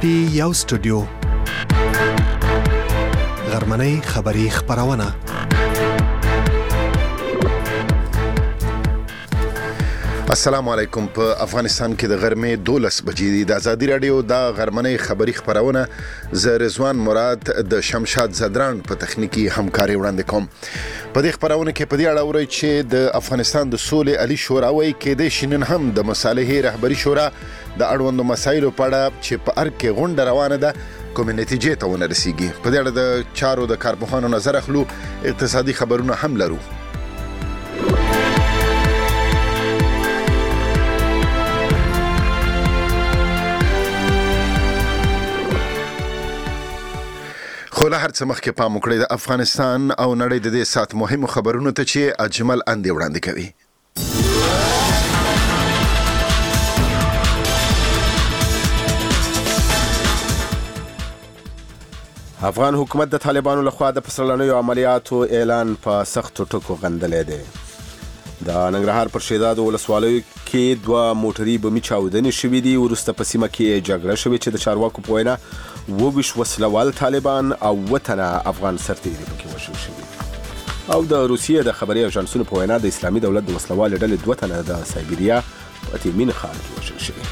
پټي یو سټوډیو غرمنۍ خبری خبرونه. السلام علیکم. په افغانستان کې د غرمې 12 بجې دي. د ازادي رادیو د غرمنۍ خبری خبرونه ز رضوان مراد د شمشاد زدران په تخنیکی همکاري وړاندې کوم. په دې خبرونه کې په دې اړه اورئ چې د افغانستان د سولې علی شورا وايي کې د شینن هم د مصالحې رهبری شورا د اړوندو مسایلو په اړه چې په ارګ کې غونډه روانه ده کوم نتیجې ته ونه رسیږي. په دې اړه د چارو د کارپوهانو نظر اخلو. اقتصادي خبرونه هم لرو. خو له هر څه مخکې پام وکړئ د افغانستان او نړۍ د دې سات مهمو خبرونو ته چې اجمل اندې وړاندې کوي. افغان حکومت د طالبانو لخوا د پسرلنیو عملیاتو اعلان په سختو ټکو غندلې دی. د ننګرهار پر شیداد ولسوالیو کې 2 موټري بمي چاودنې شوې دي. وروسته په سیمه کې جګړه شوې چې د چارواکو په وینا 22 وسلوال طالبان او وطنه افغان سرتیري پکې وژل شوي. او د روسیې د خبري اژانسونو په وینا د اسلامي دولت د وسلوال ډلې 2 تنه د سایبیریا په تیمین ښار کې وژل شوي.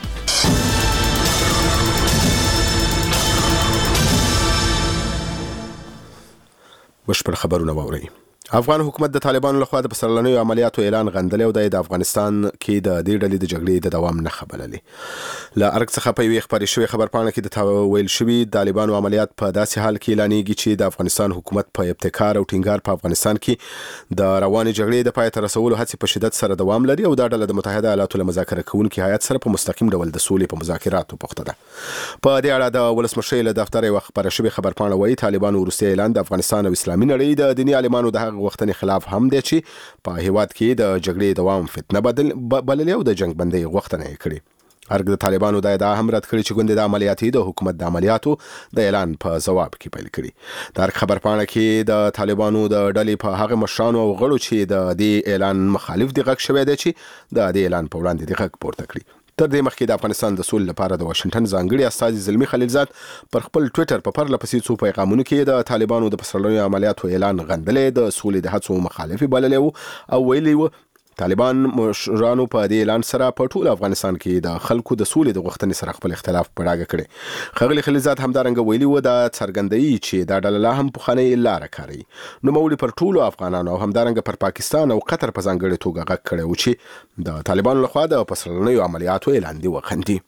بشپړ خبرونه واورئ. افغان حکومت د طالبانو لخوا د پسرلنیو عملیاتو اعلان غندلی او د افغانستان کې د دې ډلې د جګړې د دوام نه خبرلې. له ارګ څخه په یوې خبرې شوې خبرپاڼه کې د ویل شوي طالبانو عملیات په داسې حال کې اعلانېږي چې د افغانستان حکومت په ابتکار او ټینګار په افغانستان کې د روانې جګړې د پای ته رسولو هڅې په شدت سره دوام لري او دا ډله د متحده ایالاتو له مذاکره کوونکي هیات سره په مستقیم ډول د سولې په مذاکراتو بوخته ده. په دې اړه د ولسمشر له دفتر یو خبره شوې خبرپاڼه وایي طالبانو وروستي اعلان د افغانستان او اسلامي نړۍ د دیني عالمانو د هغه وختنې خلاف هم دی چې په هیواد کې د جګړې دوام فتنه بللې او د جنگ بندۍ غوښتنه یې کړې. ارګ د طالبانو د ادعا هم رد کړې چې ګوندې د عملیاتي د حکومت د عملیاتو د اعلان په ځواب کې پیل کړي. د ارګ خبرپاڼه کې د طالبانو د ډلې په هغه مشرانو او غړو چې د دې اعلان مخالف دي غږ شوی دی چې د دې اعلان په وړاندې د غږ پورته کړي. تر دې مخکې د افغانستان د سولې لپاره د واشنگټن ځانګړي استازي زلمی خلیلزاد پر خپل ټوئیټر په پرله پسې څو پیغامونو کې د طالبانو د پسرلنیو عملیاتو اعلان غندلې د سولې د هڅو مخالف بللی او ویلي و طالبان مشرانو په دې اعلان سره په ټول افغانستان کې د خلکو د سولې د غوښتنې سره خپل اختلاف په ډاګه کړي. ښاغلي خلیلزاد همدارنګه ویلي و د څرګندوي چې دا ډله لا هم پخوانۍ لاره کاروي. نوموړي پر ټولو افغانانو او همدارنګه پر پاکستان او قطر په ځانګړې توګه غږ کړی و چې د طالبانو لخوا د پسرلنیو عملیاتو اعلان دی وخندي.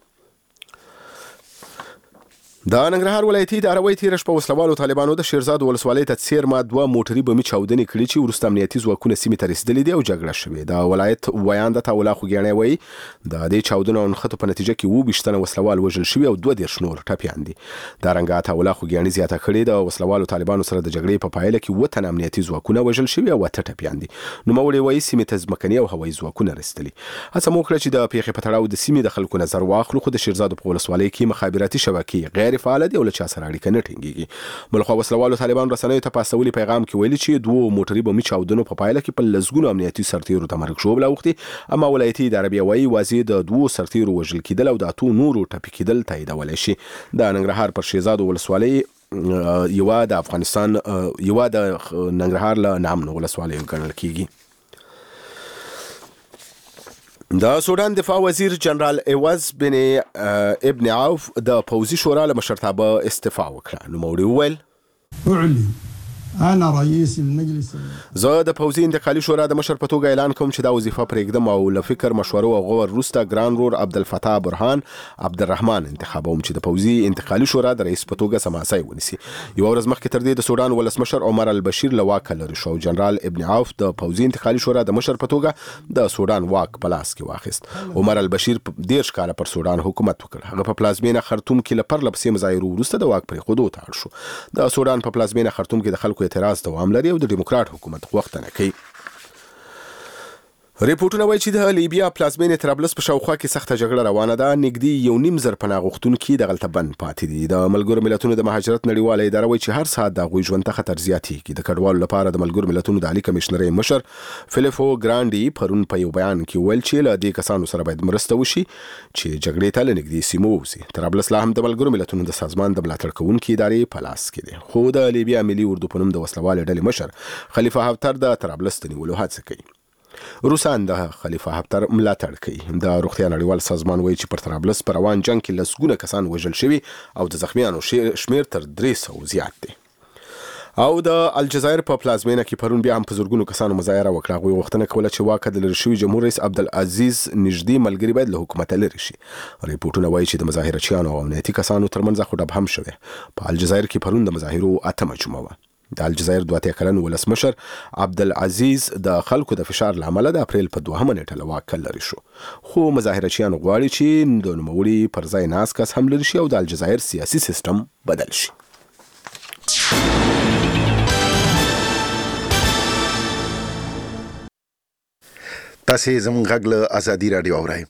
د ننګرهار ولایتي اداره وایي تېره شپه وسلوالو طالبانو د شیرزاد ولسوالۍ ته څیرمه 2 موټري بمي چاودنې کړې چې وروسته امنیتي ځواکونه سیمې ته رسېدلي دي او جګړه شوې. د ولایت ویاند عطاالله خوږیاڼی وایي د دې چاودنو او نښتو په نتیجه کې 22 تنه وسلوال وژل شوي او 22 نور ټپیان دي. دارنګه عطاالله خوږیاڼي زیاته کړې د وسلوالو طالبانو سره د جګړې په پایله کې 7 تنه امنیتي ځواکونه وژل شوي او 8 ټپیان دي. نوموړي وایي سیمې ته ځمکني او هوایي ځواکونه رسېدلي. هڅه مو وکړه چې د پیښې په تړاو د سیمې د خلکو نظر واخلو خو د شیرزاد په ولسوالۍ کې مخابراتي شبکې غیر فعال دي او له چا سره اړیکه نه ټینګېږي. بلخوا وسلوالو طالبانو رسنیو ته په استولي پیغام کې ویلي چې 2 موټري بمي چاودنو په پایله کې په لسګونو امنیتي سرتیرو ته مرګ ژوبله اوښتي. اما ولایتي اداره بیا وایي واضح د 2 سرتیرو وژل کېدل او د 8 نورو ټپي کېدل تاییدولی شي. د ننګرهار پر شیزاد ولسوالۍ یوه د افغانستان یوه د ننګرهار له نامنو ولسوالیو ګڼل کېږي. د سودان دفاع وزیر جنرال عوض بن ابن عوف د پوځي شورا له مشرتابه استعفا وکړه. نوموړي وویل انا رئيس المجلس زه د پوځي انتقالي شورا د مشر په توګه اعلان کوم چې دا وظیفه پرېږدم او له فکر مشورو او غور وروسته ګران رور عبدالفتاح برهان عبدالرحمن انتخابوم چې د پوځي انتقالي شورا د رئیس په توګه سماسي ونیسي. یو ورځ مخکې تر دې د سودان ولسمشر عمر البشیر له واکه لرې شو. جنرال ابن عوف د پوځي انتقالي شورا د مشر په توګه د سودان واک په لاس کې واخیست. عمر البشیر 10 کاله پر سودان حکومت وکړ. هغه په پلازمینه خرطوم کې له پرله پسې مظاهرو وروسته د واک پرېښودو ته اړ شو. د سودان په پلازمینه خرطوم کې د خلکو اعتراض دوام لري او د ډیموکرات حکومت غوښتنه کوي. ریپورتونه وایي چې د لیبیا پلازمینې طرابلس په شاوخوا کې سخته جګړه روانه ده. نږدې 1.5 زره پناه غوښتونکي دغلته بند پاتې دي. د ملګرو ملتونو د مهاجرت نړیواله اداره وایي چې هر ساعت د هغوی ژوند ته خطر زیاتېږي. د کډوالو لپاره د ملګرو ملتونو د عالی کمشنرۍ مشر فلیپو ګرانډي پرون په یو بیان کې ویل چې له دې کسانو سره باید مرسته وشي چې جګړې ته له نږدې سیمو ووځي. طرابلس لا هم د ملګرو ملتونو د سازمان د ملاتړ کوونکي ادارې په لاس کې دی، خو د لیبیا ملي اردو په نوم د وسلوالې ډلې مشر خلیفه حفتر د طرابلس د نیولو هڅه کوي. روسان د خلیفه حفتر ملاتړ کوي. د روغتیا نړیوال سازمان وایي چې پر طرابلس په روان جنگ کې لسګونه کسان وژل شوي او د زخمیانو شمیر تر 300 زیات دی. او د الجزایر په پلازمینه کې پرون بیا هم په زرګونو کسانو مظاهره وکړه. هغوی غوښتنه کوله چې واک د لرې شوي جمهور رئیس عبدالعزیز نږدې ملګري باید له حکومته لرې شي. ریپورتونه وایي چې د مظاهرچیانو او امنیتي کسانو ترمنځ خډب هم شوی. په الجزایر کې پرون د مظاهرو 8مه جمعه وه. د الجزایر 2 کلن ولسمشر عبدالعزیز د خلکو د فشار له امله د اپریل په 2مه نیټه له واکه لرې شو. خو مظاهرچیان غواړي چې د نوموړي پر ځای ناست کس هم لرې شي او د الجزایر سیاسي سیستم بدل شي. تاسې زموږ غږ له ازادي راډیو اورئ.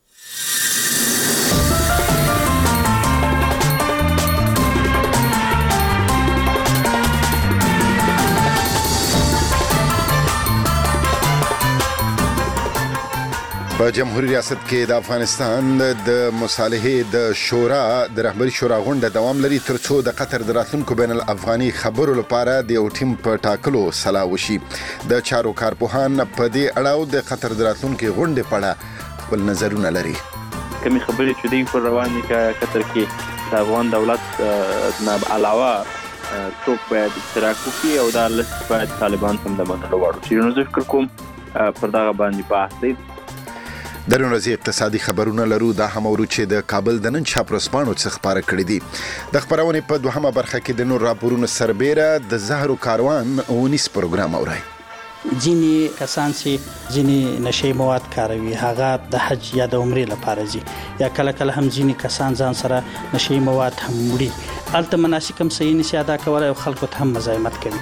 په جمهوریت ریاست کې د افغانستان د مصالحې د شورا د رهبري شورا غونډه دوام لري ترڅو د قطر د راتلونکو بین الافغاني خبرو لپاره د یو ټیم په ټاکلو سلا وشي. د چارو کارپوهان په دې اړه د قطر د راتلونکي غونډې په اړه خپل نظرونه لري. کمی خبرې چې دی پر روان دي چې قطر کې د افغان دولت نه علاوه څوک باید اشتراک وکړي او دا لست باید طالبان هم د منلو وړ شي. نو زه فکر کوم پر دغه باندې بحث دی. د نن ورځې اقتصادي خبرونه لرو. دا هم اورو چې د کابل د نن چاپ ورځپاڼو څخه خبره کړې دي. د خبرونې په 2مه برخه کې د نور راپورونو سربیره د زهرو کاروان ونیس پروګرام اورئ. ځینې کسان چې ځینې نشي مواد کاروي هغه د حج یا د عمرې لپاره ځي، یا کله کله هم ځینې کسان ځان سره نشي مواد هم وړي. هلته مناسک هم صحیح نشي ادا کولی او خلکو ته هم مزاحمت کوي.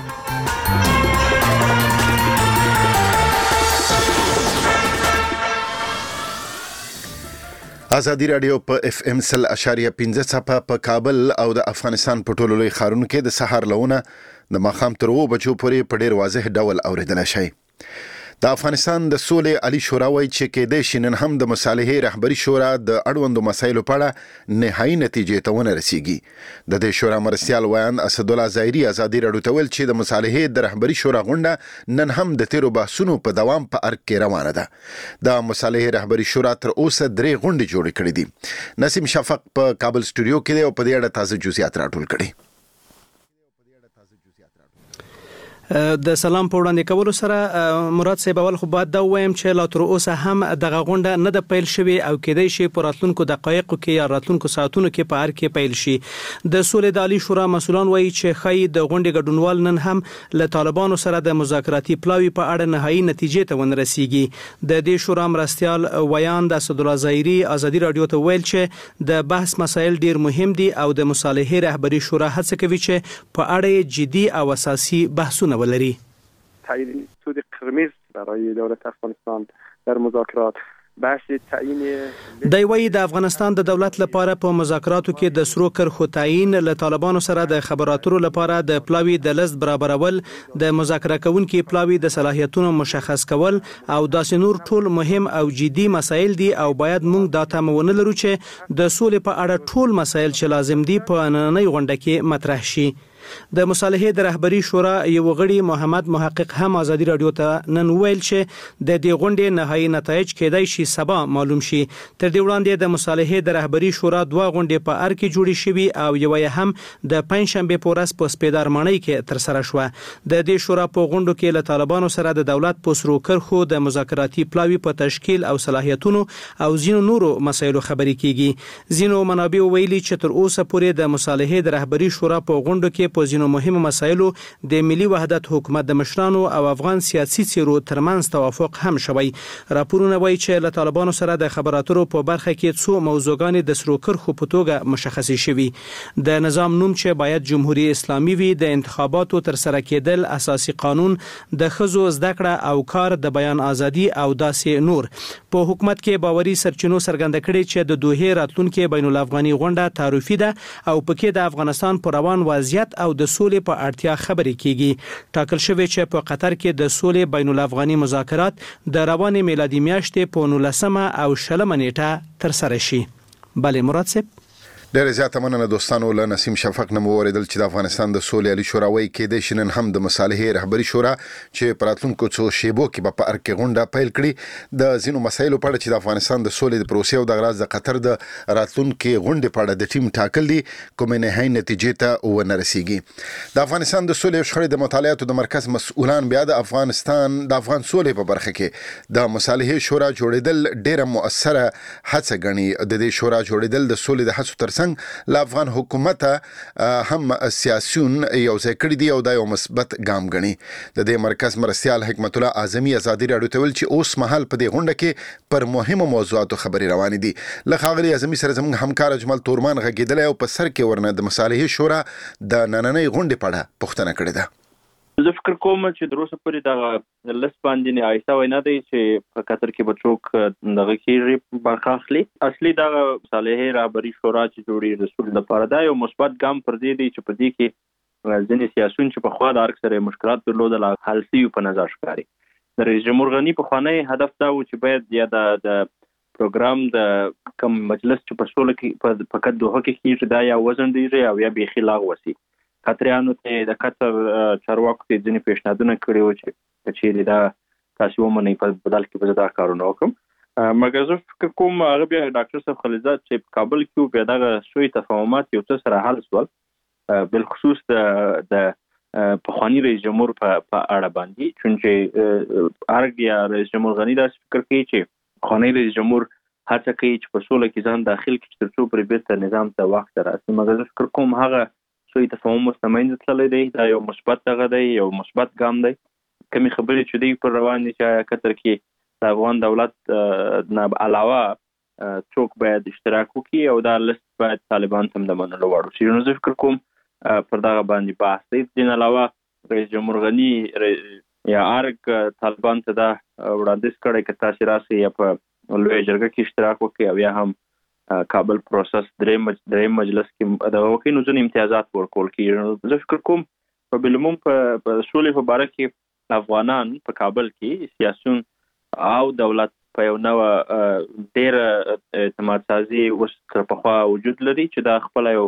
ازادي راډیو په FM 100.5 څپه په کابل او د افغانستان په ټولو لوی ښارونو کې د سهار لونه د ماښام تر 2 بجو پورې په ډیر واضح ډول اوریدل شي. د افغانستان د سولې عالی شورا وایي چې کېدای شي نن هم د مصالحې رهبري شورا د اړوندو مسایلو په اړه نهایي نتیجې ته ونه رسیږي. د دې شورا مرستیال ویان اسدالله ظاهري ازادي راډیو ته ویل چې د مصالحې د رهبري شورا غونډه نن هم د تیرو بحثونو په دوام په ارګ کې روانه ده. د مصالحې رهبري شورا تر اوسه 3 غونډې جوړې کړې دي. نسیم شفق په کابل سټوډیو کې دی او په دې اړه تازه جزئیات راټول کړي. د سلام په وړاندې کولو سره مراد صاحب اول خو باید دا وایم چې لا تر اوسه هم دغه غونډه نه د پیل شوی او کېدای شي په راتلونکو دقایقو کې یا راتلونکو ساعتونو کې په ارګ کې پیل شي. د سولې د عالی شورا مسؤلان وایي چې خی د غونډې ګډونوال نن هم له طالبانو سره د مذاکراتي پلاوی په اړه نهایي نتیجې ته ونه رسیږي. د دې شورا مرستیال ویان د اسدالله ظاهري ازادي راډیو ته ویل چې د بحث مسایل ډیر مهم دي او د مصالحې رهبري شورا هڅه کوي چې په اړه جدي او اساسي بحثونه ولري. تعیین سود قرمز برای دولت افغانستان در مذاکرات بحث تعیین دی وایي د افغانستان د دولت لپاره په مذاکراتو کې د سرو کرښو تعیین له طالبانو سره د خبراتو لپاره د پلاوی د لست برابرول، د مذاکره کوونکي پلاوی د صلاحیتونو مشخص کول او داسې نور ټول مهم او جدي مسایل دي او باید موږ دا تمه ونه لرو چې د سولې په اړه ټول مسایل چې لازم دي په نننۍ غونډه کې مطرح شي. د مصالحې د رهبري شورا یو غړي محمد محقق هم ازادي راډیو ته نن ویل چې د دې غونډې نهایي نتایج کېدای شي سبا معلوم شي. تر دې وړاندې د مصالحې د رهبري شورا 2 غونډې په ارګ کې جوړې شوې او یو یې هم د پنځشنبه په ورځ په سپیدار ماڼۍ کې تر سره شوه. د دې شورا په غونډو کې له طالبانو سره د دولت په سرو کرښو د مذاکراتي پلاوی په تشکیل او صلاحیتونو او ځینو نورو مسایلو خبرې کیږي. ځینو منابع ویلي چې تر اوسه پورې د مصالحې د رهبري شورا په غونډو کې په ځینو مهمو مسایلو د ملي وحدت حکومت د مشرانو او افغان سیاسي څیرو ترمنځ توافق هم شوی. راپورونه وایي چې له طالبانو سره د خبراتو په برخه کې څو موضوعګانې د سرو کرښو په توګه مشخصې شوي. د نظام نوم چې باید جمهوریت اسلامي وي، د انتخاباتو تر سره کېدل، اساسي قانون، د ښځو زده کړه او کار، د بیان ازادي او داسې نور. په حکومت کې باوري سرچینو څرګنده کړي چې د دوحې راتلونکي بین الافغاني غونډه تعارفي ده او پکې د افغانستان پر روان وضعیت او د سولې په اړتیا خبرې کیږي. ټاکل شوی چې په قطر کې د سولې بین الافغاني مذاکرات د روانې میلادي میاشتې په 19 او 20 نیټه تر سره شي. بله مراد صاحب، ډېر زیاته مننه دوستانو. له نسیم شفق نه مو اوریدل چې د افغانستان د سولې عالی شورا وایي کېدای شي نن هم د مصالحې رهبري شورا چې په راتلونکو څو شیبو کې به په ارګ کې غونډه پیل کړي د ځینو مسایلو په اړه چې د افغانستان د سولې د پروسې او د غراض د قطر د راتلونکي غونډې په اړه د ټیم ټاکل دي کومې نهایي نتیجې ته ونه رسیږي. د افغانستان د سولې او شخړې د مطالعاتو د مرکز مسؤلان بیا د افغان سولې په برخه کې د مصالحې شورا جوړېدل ډېره مؤثره هڅه ګڼي. د دې شورا جوړېدل د سولې د هڅو ترڅنګ له افغان حکومت هم سیاسيون یو ځای کړی دی او دا یو مثبت ګام ګڼي. د دې مرکز مرستیال حکمت الله اعظمي ازادي راډیو ته ویل چې اوس مهال په دې غونډه کې پر مهمو موضوعاتو خبرې روانې دي. له ښاغلي اعظمي سره زموږ همکار اجمل تورمان غږېدلی او په سر کې ورنه د مصالحې شورا د نننۍ غونډې په اړه پوښتنه کړې ده. زه فکر کوم چې د روسه پورې د لس باندې نه آیسته وینا دی چې په قطر کې به څوک دغه کې برخه اخلي. اصلي دغه مصالحې رهبري شورا چې جوړې رسول لپاره دا یو مثبت ګام پر دې دی چې په دې کې ځینې سیاسيون چې په خوا د ارګ سره مشکلات درلودل حل شي په نظر ښکاري. د رئیس جمهور غني په خوانی هدف دا و چې باید یا د پروګرام د کم مجلس چې په سوله کې په قد دوه کې کیږي دا یا وزن دی او یا به خلاغ وسی. قطریانو ته د قطر چارواکو ته ځینې پیشنهادونه کړي و چې چیرې دا تاسو ومنئ په بدل کې به دا کارونه وکړم. مګر زه فکر کوم هغه بیا ډاکټر صاحب خلیزات چې په کابل کې بیا دغه سوی تفاهمات یو څه سره حل شول، بالخصوص د پخوانی رئیس جمهور په اړه باندې، چې ارګ یا رئیس جمهور غني دا فکر کوي چې پخوانی رئیس جمهور هڅه کوي چې په سوله کې ځان داخل کړي ترڅو پر بیرته نظام ته وخت راسي. مګر زه فکر کوم هغه سوی تفاهم مستمین تللی دی، دا یو مثبت دغه دی، یو مثبت ګام دی. کمی خبرې چې دی پر روان دي چې قطر کې د افغان دولت نه علاوه څوک باید اشتراک وکړي او دا لست باید طالبان هم د منلو وړ شي. نو زه فکر کوم پر دغه باندې بحث دی. دین علاوه رئیس جمهور غني یا ارګ طالبان ته دا وړاندیز کړی چې تاسو راسي یا په لوی جرګه کې اشتراک وکړي او یا هم کابل پروسس دریم مجلس کې د وکینو ځین امتیازات ورکول کیږي. زه فکر کوم په بلمون په سولې په باره کې افغانان په کابل کې سیاسيون او دولت په یو نوع ډېر اعتماد سازي اوس تر پخوا وجود لري چې دا خپل یو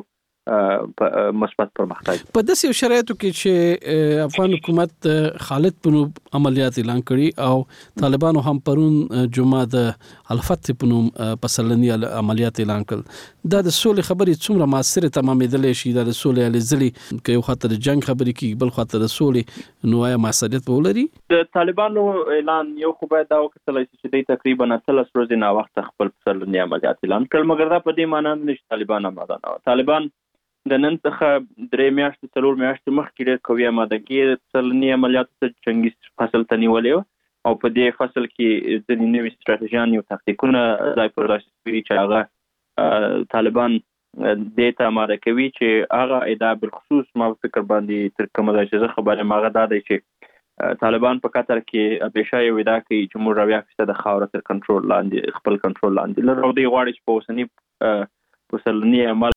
مثبت پرمختګ په داسې شرایطو کې چې افغان حکومت خالد پنوم عملیات اعلان کړي او طالبانو هم پرون جمعه د الفتح پنوم پسلنی عملیات اعلان کړل. دا د سولې خبرې څومره موثره تمامېدلې شي؟ دا د سولې لزلي کې یو خاطر جنگ خبرې کې بل خاطر سولې نوای موثریت ولري. د طالبانو اعلان یو خو باید دا وکړل چې دوی تقریبا 3 ورځې نه وخت خپل پسلنی عملیات اعلان کړل، مګر دا په دې معنی نه چې طالبان آماده نه. طالبان د نن څخه 3 میاشتې 4 میاشتې مخکې ډېر قوي آمادګي پسلنی عملیاتو ته چنګیز فصل ته نیولې او په دې فصل کې ځینې نوې ستراتیژیان یو تاکتیکونه ځای پر ځای شوي چې هغه طالبان دې ته آماده کوي چې هغه ادعا بالخصوص ما فکر باندې تر کومه ځای چې زه خبره ماغه دا دی چې طالبان په قطر کې همیشه یو ادعا کوي چې موږ 90% خاوره تر کنټرول لاندې خپل کنټرول لاندې لرو. دوی غواړي چې په اوسني پسلنی عمل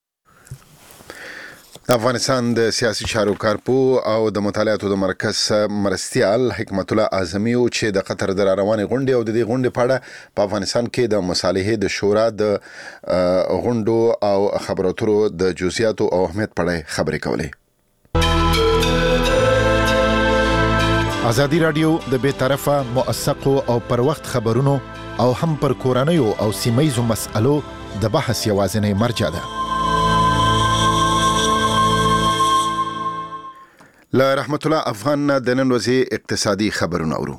افغانستان د سیاسي چارو کارپوه او د مطالعاتو د مرکز مرستیال حکمت الله اعظمي چې د قطر د روانې غونډې او د دې غونډې په اړه په افغانستان کې د مصالحې د شورا د غونډو او خبراتو د جزئیاتو او اهمیت په اړه خبرې کولې. ازادي رادیو د بې طرفه موثقو او پر وخت خبرونو او هم پر کورنیو او سیمه‌یزو مسألو د بحث یوازینی مرجع ده. له رحمت الله افغان د نن ورځې اقتصادي خبرونه اورو.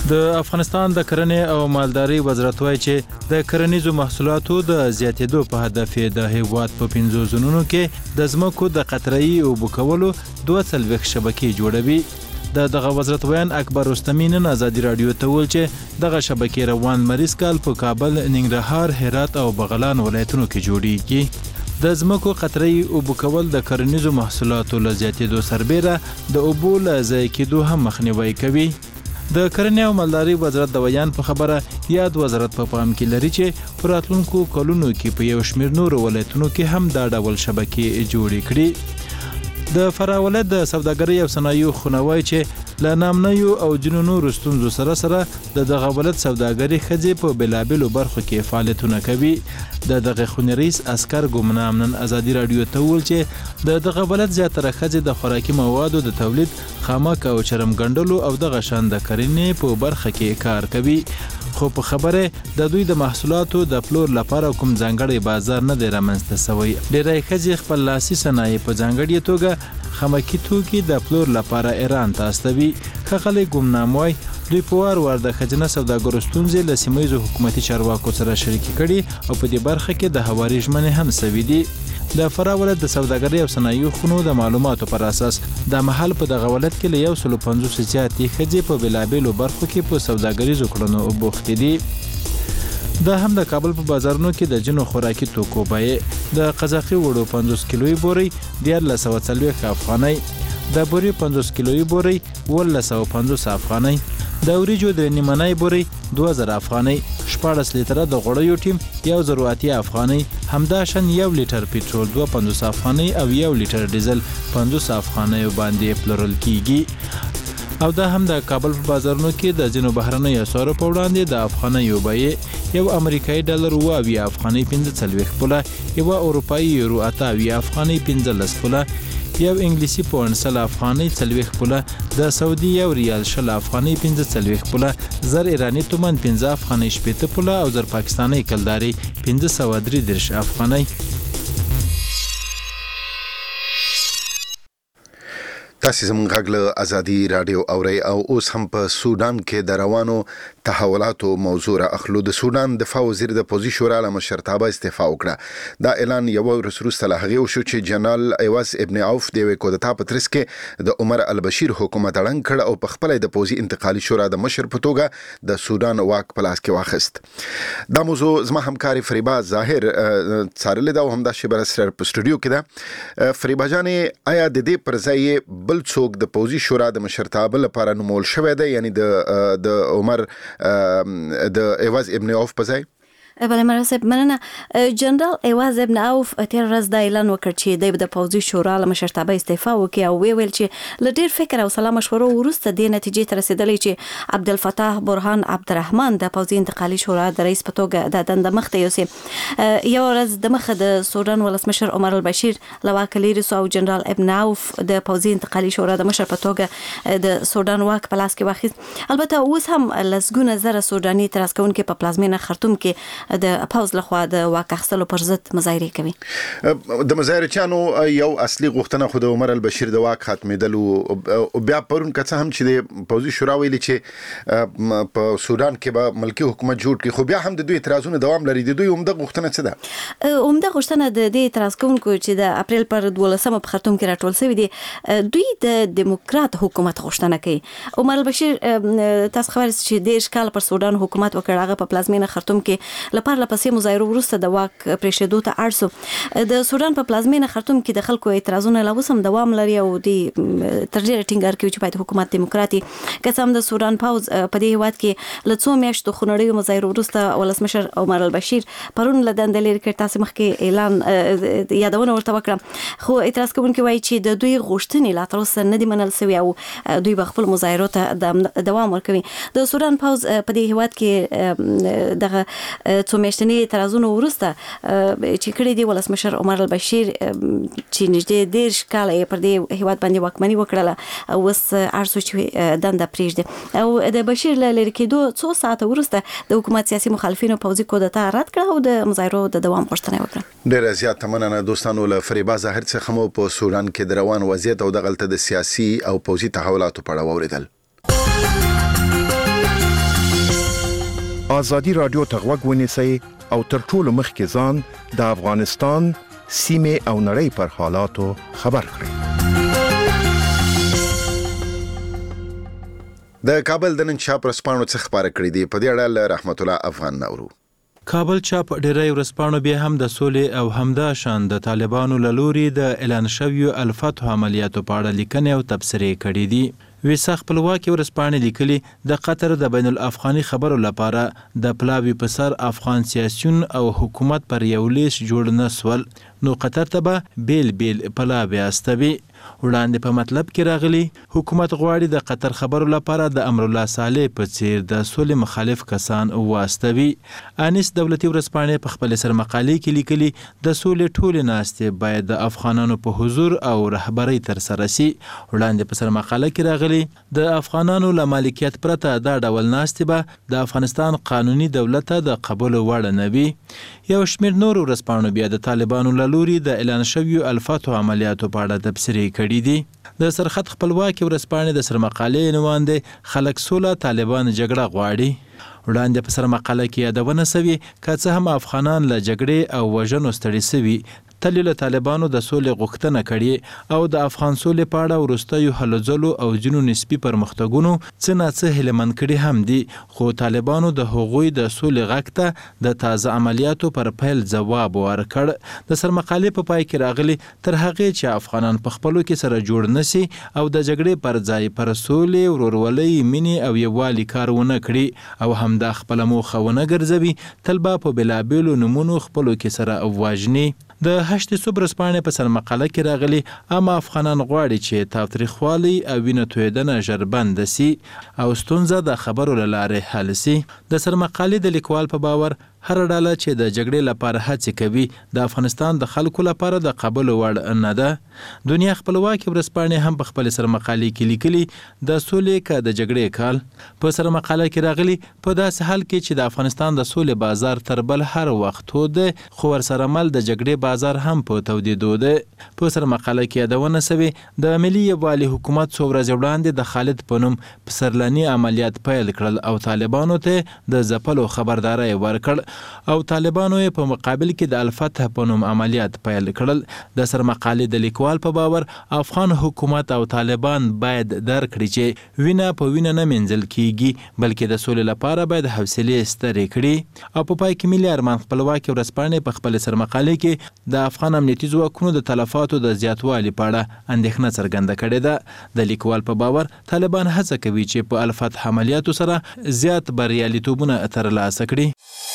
د افغانستان د کرنې او مالدارۍ وزارت وايي چې د کرنیزو محصولاتو د زیاتېدو په هدف د هیواد په 5 زونونو کې د ځمکو د قطره‌ای اوبو کولو 42 شبکې جوړوي. دغه وزارت ویان اکبر رستمی نن ازادي رادیو ته ویل چې دغه شبکې روان مریض کال په کابل، ننګرهار، هرات او بغلان ولایتونو کې جوړیږي. د ځمکو قطره‌ای اوبو کول د کرنیزو محصولاتو له زیاتېدو سربېره د اوبو له ضایع کېدو هم مخنیوی کوي. د کرنې او مالدارۍ وزارت د ویان په خبره یاد وزارت په پام کې لري چې په راتلونکو کلونو کې په یو شمېر نورو ولایتونو کې هم دا ډول شبکې جوړې کړي. د فراه ولایت د سوداګرۍ او صنایعو خونه وایي چې له نامنیو او ځینو نورو ستونزو سره دغه ولایت سوداګرۍ ښځې په بېلابېلو برخو کې فعالیتونه کوي. دغه خونې رئیس عسکر ګمنام نن ازادي رادیو ته وویل چې دغه ولایت زیاتره ښځې د خوراکي موادو د تولید، خامک او چرم ګنډلو او دغه شان د کرنې په برخه کې کار کوي. خو په خبره د دوی د محصولاتو د پلور لپاره کوم ځانګړی بازار نه دی رامنځته شوی. ډېری ښځې خپل لاسي صنایع په ځانګړې توګه خامکي توکي د پلور لپاره ایران ته استوي. ښاغلی ګمنام وایي دوی په وار د ښځینه سوداګرو ستونزې له سیمه ییزو حکومتي چارواکو سره شریکې کړي او په دې برخه کې د هواري ژمنې هم شوي دي. د فراه ولایت د سوداګرۍ او صنایعو خونو د معلوماتو پر اساس د محل په دغه ولایت کې له 150 زیاتې ښځې په بېلابېلو برخو کې په سوداګریزو کړنو بوختې دي. دا هم د کابل په بازارونو کې د جنو خوراکي توکو بیې د قزاقي وړو 50 کیلویي بوري 1440 افغانۍ، د بوري 50 کیلویي بوري 1450 افغانۍ، د وریجو د نیمنۍ بوري 2000 افغانۍ، 14 لیټره د غوړیو ټیم 1080 افغانۍ، همدا شان 1 لیټر پټرول 250 افغانۍ او 1 لیټر ډیزل 50 افغانۍ باندې پلورل کیږي. او دا هم د کابل په بازارونو کې د ځینو بهرنیو اسعارو په وړاندې د افغانیو بیې 1 امریکایي ډالر 20 افغانۍ 45 پوله، 1 اروپایي یورو 8 افغانۍ 15 پوله، 1 انګلیسي پاونډ 100 افغانۍ 40 پوله، د سعودي یو ریال 100 افغانۍ 15 پوله، زر ایرانی تومان 15 افغانۍ 80 پوله او زر پاکستاني کلداري 533 افغانۍ. تاسو زموږ غږ له ازادي رادیو اورئ او اوس هم په سودان کې د روانو تحولاتو موضوع را اخلو. د سودان دفاع وزیر د پوځي شورا له مشرتابه استعفا وکړه. دا اعلان یو ورځ وروسته له هغې وشو چې جنرال عوض ابن عوف د یوې کودتا په ترڅ کې د عمر البشیر حکومت ړنګ کړ او په خپله د پوځي انتقالي شورا د مشر په توګه د سودان واک په لاس کې واخیست. دا موضوع زما همکاري فریبا ظاهر څارلې ده او همدا شیبه سره په سټوډیو کې ده. فریبا جانې آیا د دې پر ځای بل څوک د پوځي شورا د مشرتابه لپاره نومول شوی دی، یعنی د عمر د عوض ابن عوف په ځای؟ بله مرحبا مننه. جنرال عوض ابن عوف تیر ورځ دا اعلان وکړ چې د پوځي شورا له مشرتابه استعفا وکړي او ویل چې له ډیر فکر او سلا مشورو وروسته د نتیجې ته رسیدلی چې عبدالفتاح برهان عبدالرحمن د پوځي انتقالي شورا د رئیس په توګه د دنده مخته یوسي. یو ورځ د مخه د سودان ولسمشر عمر البشیر له واکه لیرې سو او جنرال ابن عوف د پوځي انتقالي شورا د مشر په توګه د سودان واک په لاس کې واخیست. البته اوس هم لسګونه زره سوداني اعتراض کوونکي په پلازمینه خرطوم کې د پوز لخوا د واک اخیستلو پر ضد مظاهرې کوي. د مظاهرچیانو یو اصلي غوښتنه خو د عمر البشیر د واک ختمېدل او بیا پرون که څه هم چې د پوځي شورا ویلي چې په سودان کې به ملکي حکومت جوړ کړي، خو بیا هم د دوی اعتراضونه دوام لري. د دوی عمده غوښتنه څه ده؟ عمده غوښتنه د دې اعتراض کوونکو چې د اپریل پر 12 په خرطوم کې راټول شوي دي دوی د دیموکرات حکومت غوښتنه کوي. عمر البشیر تاسو خبر چې 10 کال پر سودان حکومت وکړ، هغه په پلازمینه خرطوم کې لپاره پسې مظاهرو وروسته د واک پرېښودو ته اړ سو. د سودان په پلازمینه خرطوم کې د خلکو اعتراضونه لا اوس هم دوام لري او د تر ډېره ټینګار کوي چې باید حکومت دیموکراتي که څه هم د سودان پوځ په دې هېواد کې له څو میاشتو خونړیو مظاهرو وروسته ولسمشر عمر البشیر پرون له دندې لرې کړ. تاسې مخکې اعلان یادونه ورته وکړه، خو اعتراض کوونکي وایي چې د دوی غوښتنې لا تر اوسه نه دي منل سوي او دوی به خپل مظاهرو ته دوام ورکوي. د سودان پوځ په دې هېواد کې دغه څو میاشتني اعتراضونو وروسته چې کړي دي ولسمشر عمر البشیر چې نږدې 10 کاله یې پر دې هېواد باندې واکمني وکړله اوس اړ سو چې دنده پرېږدي. او د بشیر له لرې کېدو څو ساعته وروسته د حکومت سیاسي مخالفینو پوځي کودتا رد کړه او د مظاهرو د دوام غوښتنه وکړه. ډېره زیاته مننه دوستانو. له فریبا ظاهر څخه مو په سودان کې د روان وضعیت او دغلته د سیاسي او پوځي تحولاتو په اړه واورېدل. ازادي رادیو ته غوږ ونیسئ او تر ټولو مخکې ځان د افغانستان سیمه او نړۍ پر حالاتو خبر کړئ. د کابل د نن چاپ رسپانو څخه خبره کړې دي. په دې اړه رحمت الله افغان نورو. کابل چاپ ډیری ورسپانو بیا هم د سولې او همدا شان د طالبانو له لوري د اعلان شویو الفتح عملیاتو په اړه لیکنې او تبصرې کړې دي. ویسا خپلواکي ورسپانې لیکلي د قطر د بین الافغاني خبرو لپاره د پلاوي په سر افغان سیاسيون او حکومت پر یو لیست جوړ نه سول، نو قطر ته به بیل پلاوي استوي. وړاندې په مطلب کې راغلي حکومت غواړي د قطر خبرو لپاره د امر الله صالح په څیر د سولې مخالف کسان واستوي. انیس دولتي ورسپانې په خپل سر مقالې کې لیکلي د سولې ټولې ناستې باید د افغانانو په حضور او رهبرۍ تر سره شي. وړاندې په سر مقاله کې راغلي د افغانانو له مالکیت پرته دا ډول ناستې به د افغانستان قانوني دولت د قبول وړ نه وي. یو شمېر نور ورسپانو بیا د طالبانو له لوري د اعلان شویو الفتح عملیاتو په اړه تبصرې کړي دي. د سرخط خپلواکي ورسپانې د سرمقالې عنوان دی خلک سوله طالبان جګړه غواړي. وړاندې په سرمقاله کې یادونه شوې که څه هم افغانان له جګړې او وژنو ستړي شوي، تل له طالبانو د سولې غوښتنه کړې او د افغان سولې په اړه وروستیو هلو ځلو او ځینو نسبي پرمختګونو څه ناڅه هیلهمند کړي هم دي، خو طالبانو د هغوی د سولې غږ ته د تازه عملیاتو پر پیل ځواب ورکړ. د سرمقالې په پای کې راغلي تر هغې چې افغانان په خپلو کې سره جوړ نشي او د جګړې پر ځای پر سولې، ورورولۍ، مینې او یووالي کار ونه کړي او همدا خپله موخه ونه ګرځوي، تل به په بېلابېلو نومونو خپلو کې سره وژني. د هشت صبح رسپانې په سرمقاله کې راغلي اما افغانان غواړي چې تاوتریخوالی او وینه تویدنه ژر بنده سي او ستونزه د خبرو له لارې حل سي. د سرمقالې د لیکوال په باور هر ډله چې د جګړې لپاره هڅې کوي د افغانستان د خلکو لپاره د قبول وړ نه ده. دنیا خپلواکي ورسپانې هم په خپل سرمقالې کې لیکلي د سولې که د جګړې کال. په سرمقاله کې راغلي په داسې حال کې چې د افغانستان د سولې بازار تر بل هر وخت تود دی، خو ورسره مل د جګړې بازار هم په تودېدو دی. په سرمقاله کې یادونه شوې د ملي یووالي حکومت څو ورځې وړاندې د خالد په نوم پسرلني عملیات پیل کړل او طالبانو ته د ځپلو خبرداری ورکړ او طالبانو په مقابل کې د الفتح په نوم عملیات پیل کړل. د سرمقالې د لیکوال په باور افغان حکومت او طالبان باید درک کړي چې وینه په وینه نه منځل کیږي، بلکې د سولې لپاره باید حوصلې سترې کړي. او په پای کې ملي ارمان خپلواکي ورسپانې په خپل سرمقالې کې د افغان امنیتي ځواکونو د تلفاتو د زیاتوالي په اړه اندېښنه څرګنده کړې ده. د لیکوال په باور طالبان هڅه کوي چې په الفتح عملیاتو سره زیات بریالیتوبونه ترلاسه کړي.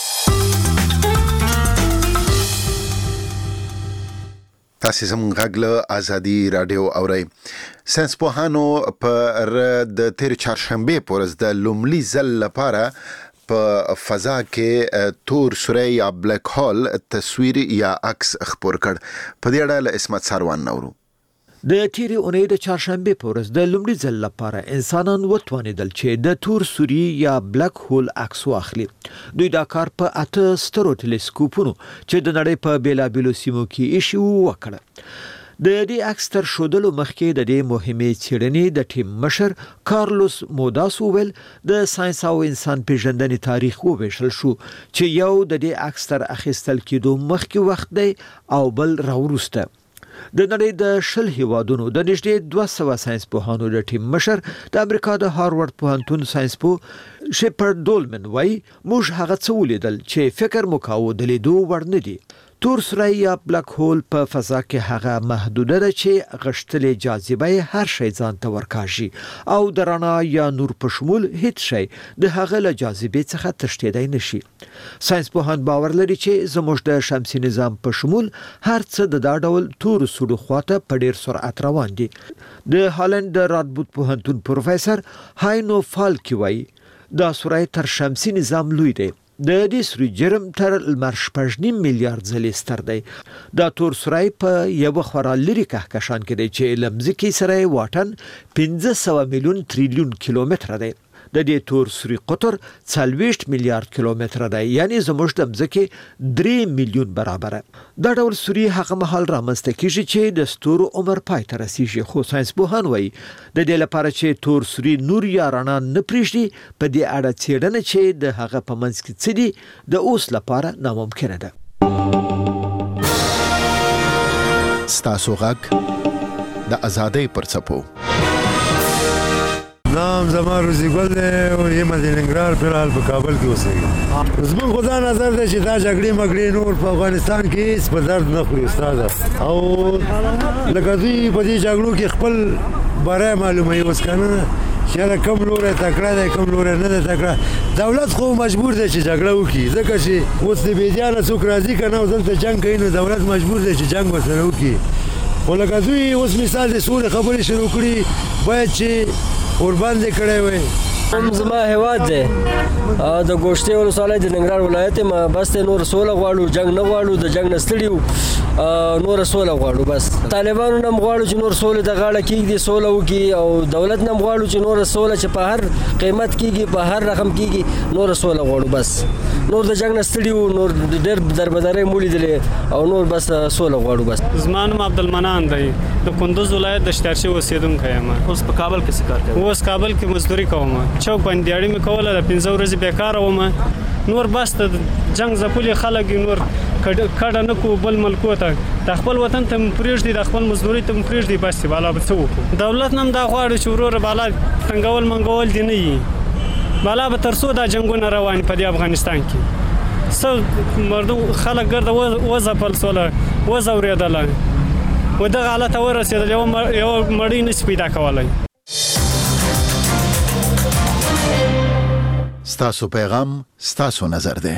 تاسو زموږ غږ له ازادي رادیو اورئ. ساینسپوهانو په د تیر چهارشنبه په ورځ د لومړي ځل لپاره په فضا کې تور سوری یا بلیک هول تصویر یا عکس خپور کړ. په دې اړه له اسمت سروان نورو. د تیری اونۍ د چهارشنبه په ورځ د لومړي ځل لپاره انسانان وتوانیدل چې د تور سوري یا بلیک هول عکس واخلي. دوی دا کار په 8 سترو ټلسکوپونو چې د نړۍ په بیلابېلو سیمو کې ایښي وکړ. د دې عکس تر شودلو مخکې د دې مهمې څېړنې د ټیم مشر کارلوس موداس وویل د ساينس او انسان پیژندنې تاریخ وویشل شو چې یو د دې عکس تر اخیستل کېدو مخکې وخت دی او بل راوروسته. د نړۍ د 20 هیوادونو د نږدې 200 ساينس پوهانو د ټیم مشر د امریکا د هاروارد پوهنتون ساينس پوه شپرد دولمن وایي موږ هغه څه ولیدل چې فکر مو کاوه د لیدو وړ نه دي. تور سوری یا بلیک هول په فضا کې هغه محدوده ده چې غښتلې جاذبه هر شی ځان ته ورکاږي او د رڼا یا نور په شمول هیڅ شی د هغه له جاذبې څخه تښتېدای نشي. ساينس پوهان باور لري چې زموږ د شمسي نظام په شمول هر څه د دا ډول تور سوړو خواته په ډیر سرعت روان دي. د هالند د رادبوت پوهنتون پروفیسور هاینو فالکی وایي دا سوری تر شمسي نظام لوی دی. د دې سوري جرم تر لمر 8.5 میلیارډ ځلې ستر دی. دا تور سوری په یو خورا لري کهکشان کې دی چې لمځکې سره واټن 500 میلیون تریلیون کیلومتر دی. د دې تور سوري قطر 40 میلیارډ کیلومتر دی، یعنی زموږ د ځمکې 3 میلیون برابر. دا ډول سوري هغه مهال رامنځته کیږي چې د ستورو عمر پای ته رسیږي، خو ساينس پوهان وایي د دې لپاره چې تور سوري نور یا رڼا نه پرېږدي، په دې اړه څېړنه چې د هغه په منځ کې څه دي د اوس لپاره ناممکنه ده. ستاسو غږ د ازادۍ پر څپو. نام زما روزي ګل دی او یم د ننګرهار په حال په کابل کې اوسېږم. زموږ خدا نظر دی چې دا جګړې مګړې نور په افغانستان کې هیڅ په درد نه خوري استاد، او لکه دوی په دې جګړو کې خپل بری معلوموي اوس کنه چې کم لوری تکړه دی کم لوری نه دی تکړه. دولت خو مجبور دی چې جګړه وکړي، ځکه چې اوس د بېدیانه څوک راځي که نه او دلته جنګ کوي، نو دولت مجبور دی چې جنګ ورسره وکړي. خو لکه دوی اوس مثال د سولې خبرې شروع کړي، باید چې ورباندې کړی وای. زما هیواد دی د ګوشتې ولسوالۍ د ننګرهار ولایت ما بس نور سوله غواړو، جنگ نه غواړو، د جنگ نه ستړي یو، نور سوله غواړو. بس طالبانو نه غواړو چې نور سوله د غاړه کېږدي، سوله وکړي، او دولت نه غواړو چې نور سوله چې په هر قیمت کېږي، په هر رقم کېږي، نور سوله غواړو. بس نور د جنگ نه ستړي یو، نور ډېر دربدرۍ مو لیدلې او نور بس سوله غواړو. بس زما نوم عبدالمنان دی، د کندوز ولایت د شترشي اوسېدونکی یم. اوس په کابل کې څه کار کوې؟ اوس کابل کې مزدوري کوم، چوک باندې دیاړي مې کوله، د 15 ورځې بیکاره وم. نور بس د جنگ ځپلي خلک نور کډه نه کو بل ملکو ته، د خپل وطن ته پرېږدي، د خپل مزدوري ته پرېږدي، بس بالا به څه وکړو. دولت نه دا غواړي چې وروره بالا تنګول منګول دي نه وي، بالا به تر څو دا جنګونه روان په دې افغانستان کې څه مردو خلک ګرده وځپل سوله وځورېدله، و دغه حالت ته ورسېدل، یو مړی نشي پیدا کولی. ستاسو پیغام ستاسو نظر دی.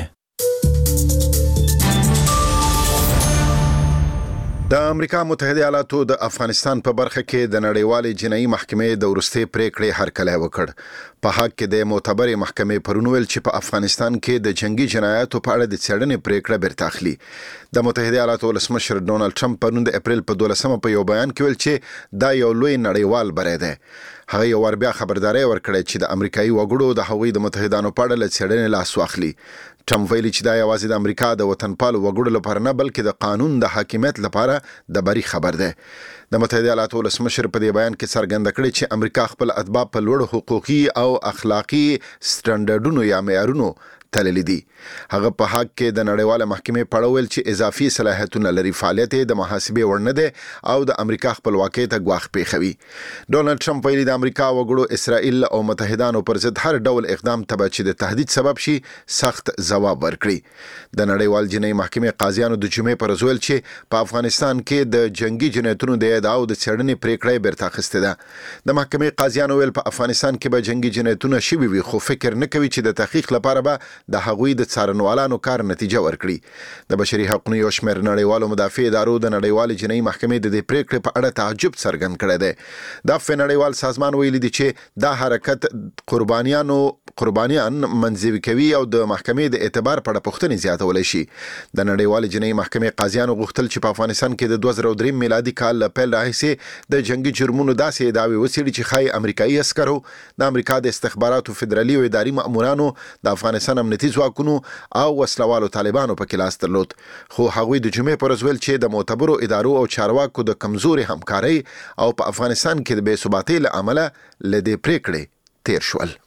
د امریکا متحده ایالاتو د افغانستان په برخه کې د نړیوالې جنایي محکمې د وروستۍ پریکړې هرکلی وکړ. په حق کې د معتبرې محکمې پرون ویل چې په افغانستان کې د جنگي جنایاتو په اړه د څېړنې پریکړه بیرته اخلي. د متحده ایالاتو ولسمشر ډونالد ټرمپ پرون د اپریل په 12 په یو بیان کې ویل چې دا یو لوی نړیوال بری دی. هغه یو ور بیا خبرداري ورکړه چې د امریکایي وګړو د هغوی د متحدانو په اړه له څېړنې لاس واخلي. ټرمپ ویلي چې دا یوازې د امریکا د وطنپال وګړو لپاره نه بلکې د قانون د حاکمیت لپاره د بری خبر ده. د متحده ایالاتو ولسمشر په دې بیان کې څرګنده کړې چې امریکا خپل اتباع په لوړ حقوقي او اخلاقی سټانډرډونو یا معیارونو تللی دي. هغه په حق کې د نړیواله محکمې پړول چې اضافي صلاحیتونه لري، فعالیت د محاسبې وړ نه دي او د امریکا خپلواکۍ ته ګواښ پیښوي. ډونالد ټرمپ ویلي د امریکا وګړو اسرائیل او متحدانو پر ضد هر ډول اقدام ته چې د تهدید سبب شي سخت ځواب ورکړي. د نړیوال جنایي محکمې قاضیانو د جمعې پر ورځ ویل چې په افغانستان کې د جنگي جنایتونو د ادعاو د څېړنې پریکړه بیرته اخیستې ده. د محکمې قاضیانو ویل په افغانستان کې به جنگي جنایتونه شوي وي، خو فکر نه کوي چې د تحقیق لپاره به د هغوی د څارنوالانو کار نتیجه ورکړي. د بشري حقوقو یو شمېر نړیوالو مدافع ادارو د نړیوالې جنایي محکمې د دې پریکړې په اړه تعجب څرګند کړی دی. د نړیوال سازمان ویلي دی چې دا حرکت قربانیان منځوي کوي او د محکمې د اعتبار په اړه پوښتنې زیاتولی شي. د نړیوالې جنایي محکمې قاضیانو غوښتل چې په افغانستان کې د 2003 میلادي کال له پیل راهیسې د جنگي جرمونو داسې ادعاوې وڅېړي چې ښایي امریکایي عسکرو د امریکا د استخباراتو فدرالي او اداري مامورانو د افغانستان امنیتي ځواکونو او وسلوالو طالبانو په کې لاس درلود. خو هغوی د جمعې پر ورځ ویل چې د معتبرو ادارو او چارواکو د کمزوري همکارۍ او په افغانستان کې د بې ثباتۍ له امله له دې پریکړې تیر شول.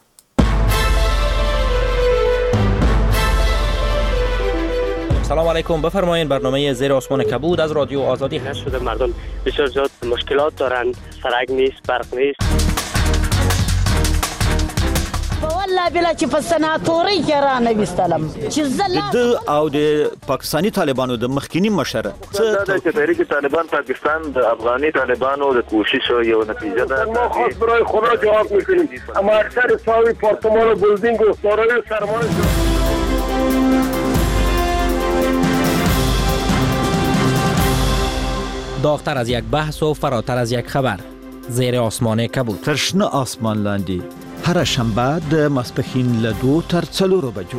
سلام علیکم، بفرمایید. برنامه زیر آسمان کبود از رادیو آزادی هست. مردم بسیار زیاد مشکلات دارند، سرک نیست، برق نیست. والله بلا چې په سناتوري کې را نه وستلم چې زله او د پاکستانی طالبانو د مخکینی مشر څه د تحریک طالبان پاکستان د افغاني طالبانو د کوشش یو نتیجه ده. ما خاص برای خدا جواب میکنیم، اما اکثر ساوی پارتمان و بلدینگ و سارای سرمایه داغتر از یک بحث و فراتر از یک خبر. زیر آسمان کبود. ترشنه آسمان لاندی هر شنبه د ماسپښین له 2 تر 4 بجو.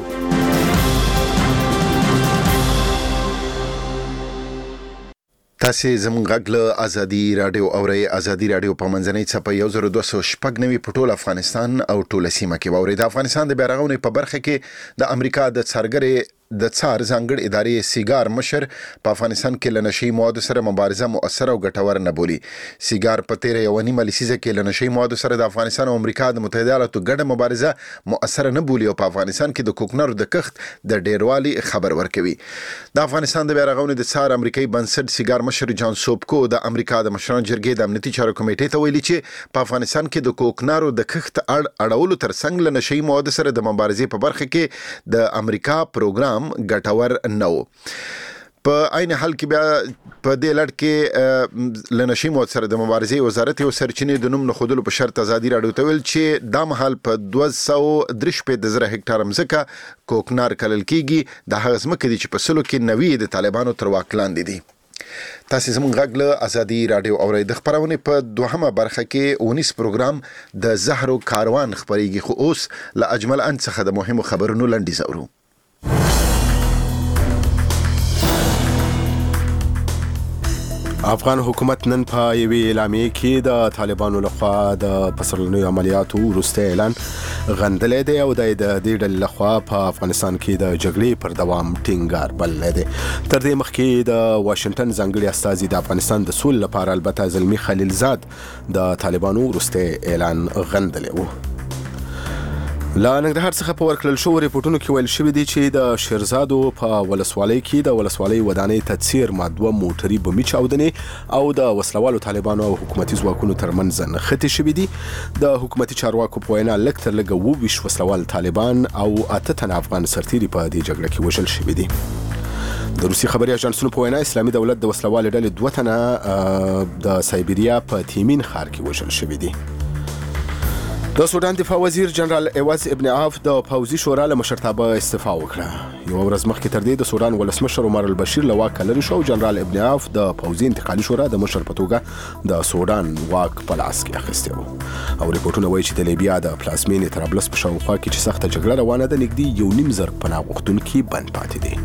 تاسو زموږ غږ له ازادي رادیو اورئ. ازادي رادیو په منځنۍ صفحه 1296 په ټول افغانستان او ټول سیمه کې واوري. د افغانستان د بیرغونې په برخه کې د امریکا د څارګرې د څار ځانګړي ادارې سیګار مشر په افغانستان کې له نشي موادو سره مبارزه مؤثره او ګټور نه بولي. سیګار په تیره یو نیمه لسیزه کې له نشي موادو سره د افغانستان او امریکا د متحده ایالاتو ګډه مبارزه مؤثره نه بولي او په افغانستان کې د کوکنارو د کښت د ډیروالي خبر ورکوي. د افغانستان د بیرغونې د څار امریکایي بنسټ سیګار مشر جان سوبکو د امریکا د مشرانو جرګې د امنیتي چارو کمیټې ته ویلي چې په افغانستان کې د کوکنارو د کښت اړولو ترڅنګ له نشي موادو سره د مبارزې په برخه کې د امریکا پروګرام ګټور نو. په عین حال کې بیا په دې لړ کې لنشي مواد سره د مبارزې وزارت یو سرچینې د نوم نه خودلو په شرط ازادي راډیو ته ویل چې دا مهال په 233 هکټار مځکه کوکنار کلل کیږي. د هغه ځمکې دي چې په سلو کې 90 د طالبانو تر واک لاندې دي. تاسو زموږ غږ له ازادي راډیو اورئ. د خبرونې په دوهمه برخه کې 19 پروګرام د زهرو کاروان خبريږي، خو اوس له اجمل ان څخه د مهمو خبرونو لنډیز اورو. افغان حکومت نن په یوې اعلامیه کې د طالبانو لخوا د پسرلنیو عملیاتو وروسته اعلان غندلې دی او د دې ډلې لخوا په افغانستان کې د جګړې پر دوام ټینګار بللی دی. تر دې مخکې د واشنگټن ځانګړي استازي د افغانستان د سولې لپاره البته زلمی خلیلزاد د طالبانو وروسته اعلان غندلی و. لا ننګرهار څخه په ورکړل شو ریپورتونو کې ویل شوی دی چې د شیرزادو په ولسوالۍ کې د ولسوالۍ ودانۍ تدثیر مادوه موټري بمي چاودنې او د وسلوالو طالبانو او حکومتي ځواکونو ترمنځ نښتې شوې دي. د حکومتي چارواکو په وینا لږ تر لږه 22 وسلوال طالبان او 8 تن افغان سرتیري په دې جګړه کې وژل شوي دي. د روسي خبري اژانسونو په وینا اسلامي دولت د وسلوال ډلې 2 تنه د سایبریا په تیمین ښار کې وژل شوي دي. د سودان دفاع وزیر جنرال ایواز ابن عاف د پوځي شورا له مشرتابه استعفا وکړه. یو ورځ مخکې تر دې د سودان ولسمشر عمر البشیر له واک لرې شو. جنرال ابن عاف د پوځي انتقالي شورا د مشر په توګه د سودان واک په لاس کې اخیستی و. او ریپورتونه وایي چې د لیبیا د پلازمینې طرابلس په شاوخوا کې چې سخته جګړه روانه ده، نږدې 1.5 زره پناه غوښتونکي بند پاتې دي.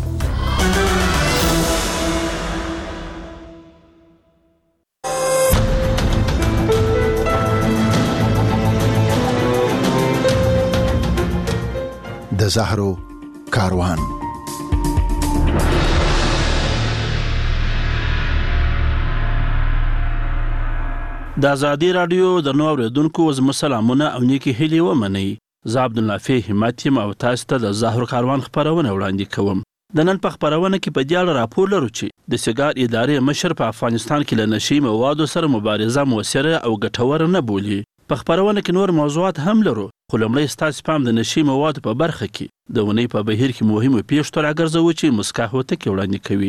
د زهرو کاروان. د ازادي رادیو د نو اوریدونکو زموږ سلامونه او نیکی هیلې ومنئ. زه عبدالنافع همت یم او تاسو ته د زهرو کاروان خبرونه وړاندې کوم. د نن په خبرونه کې په دې اړه راپور لرو چې د سیګار ادارې مشر په افغانستان کې له نشي موادو سره مبارزه مؤثره او ګټوره نه بولي. په خبرونه کې نور موضوعات هم لرو، خو لومړی ستاسو پام د نشي موادو په برخه کې د ونې په بهیر کې مهمو پیښو ته راګرځوو چې مسکا هوتکې وړاندې کوي.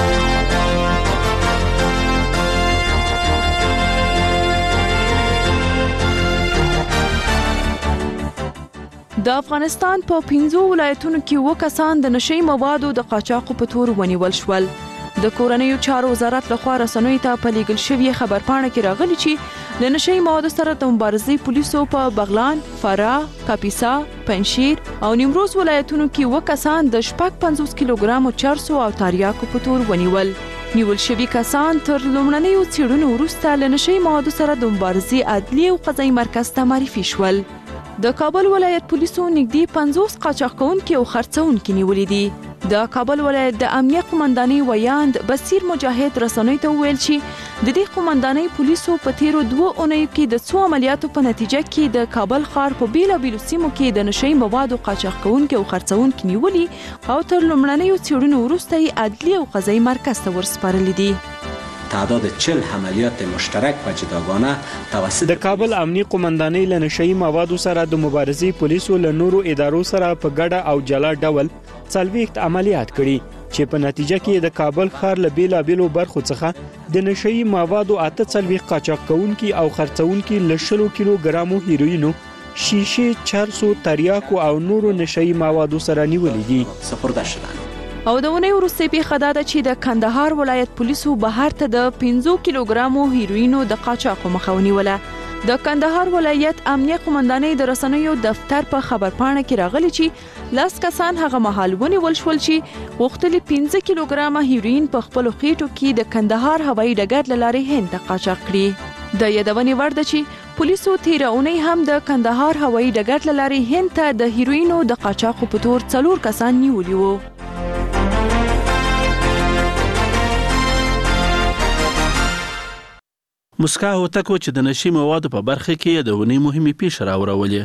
د افغانستان په 15 ولایتونو کې 2 کسان د نشي موادو د قاچاقو په تور ونیول شول. د کورنیو چارو وزارت لخوا رسنیو ته په لیږل شوې خبرپاڼه کې راغلي چې د نشي موادو سره د مبارزې پولیسو په بغلان، فراه، کاپیسا، پنجشیر او نیمروز ولایتونو کې 2 کسان د 50 کیلوګرامو چرسو او تریاکو په تور ونیول. نیول شوي کسان تر لومړنیو څېړنو وروسته له نشي موادو سره د مبارزې عدلي او قضایي مرکز ته معرفي شول. د کابل ولایت پولیسو نږدې 50 قاچاق کوونکي او خرڅوونکي نیولي دي. د کابل ولایت د امنیت قومندانۍ ویاند بصیر مجاهد رسنیو ته وویل چې د دې قومندانۍ پولیسو په تیرو 2 اونیو کې د څو عملیاتو په نتیجه کې د کابل ښار په بیلابیلو سیمو کې د نشي موادو قاچاق کوونکي او خرڅوونکي نیولي او تر لومړنیو څېړنو وروسته یې عدلي او قضایي مرکز ته ورسپارلي دي. تعداد 40 عملیات مشترک و جداگانه توسط د کابل امنیت قومندانۍ له نشي موادو سره د مبارزې پولیسو له نورو ادارو سره په ګډه او جلا ډول 40 عملیات کړي چې په نتیجه کې د کابل ښار له بیلابیلو برخو څخه د نشي موادو 48 قاچاق کوونکي او خرڅوونکي له 10 کیلو ګرامو هیروینو، شیشه، چرسو، تریاکو او نورو نشي موادو سره نیولې دي. سپرده شدن او د ونې وروسته پیښه دا ده چې د کندهار ولایت پولیسو بهر ته د 15 کیلوګرامو هیروینو د قاچاقو مخه ونیوله. د کندهار ولایت امنیه قومندانۍ د رسنیو دفتر په خبرپاڼه کې راغلي چې 10 کسان هغه مهال ونیول شول چې غوښتل 15 کیلوګرامه هیروین په خپل خېټو کې د کندهار هوایي ډګر له لارې هند ته قاچاق کړي. د یادونې وړ ده چې پولیسو تیر اونۍ هم د کندهار هوایي ډګر له لارې هند ته د هیروینو د قاچاقو په تور 4 کسان نیولي وو. مسکا هوتکو چې د نشي موادو په برخه کې د ونی مهمه پیښه راوړولې.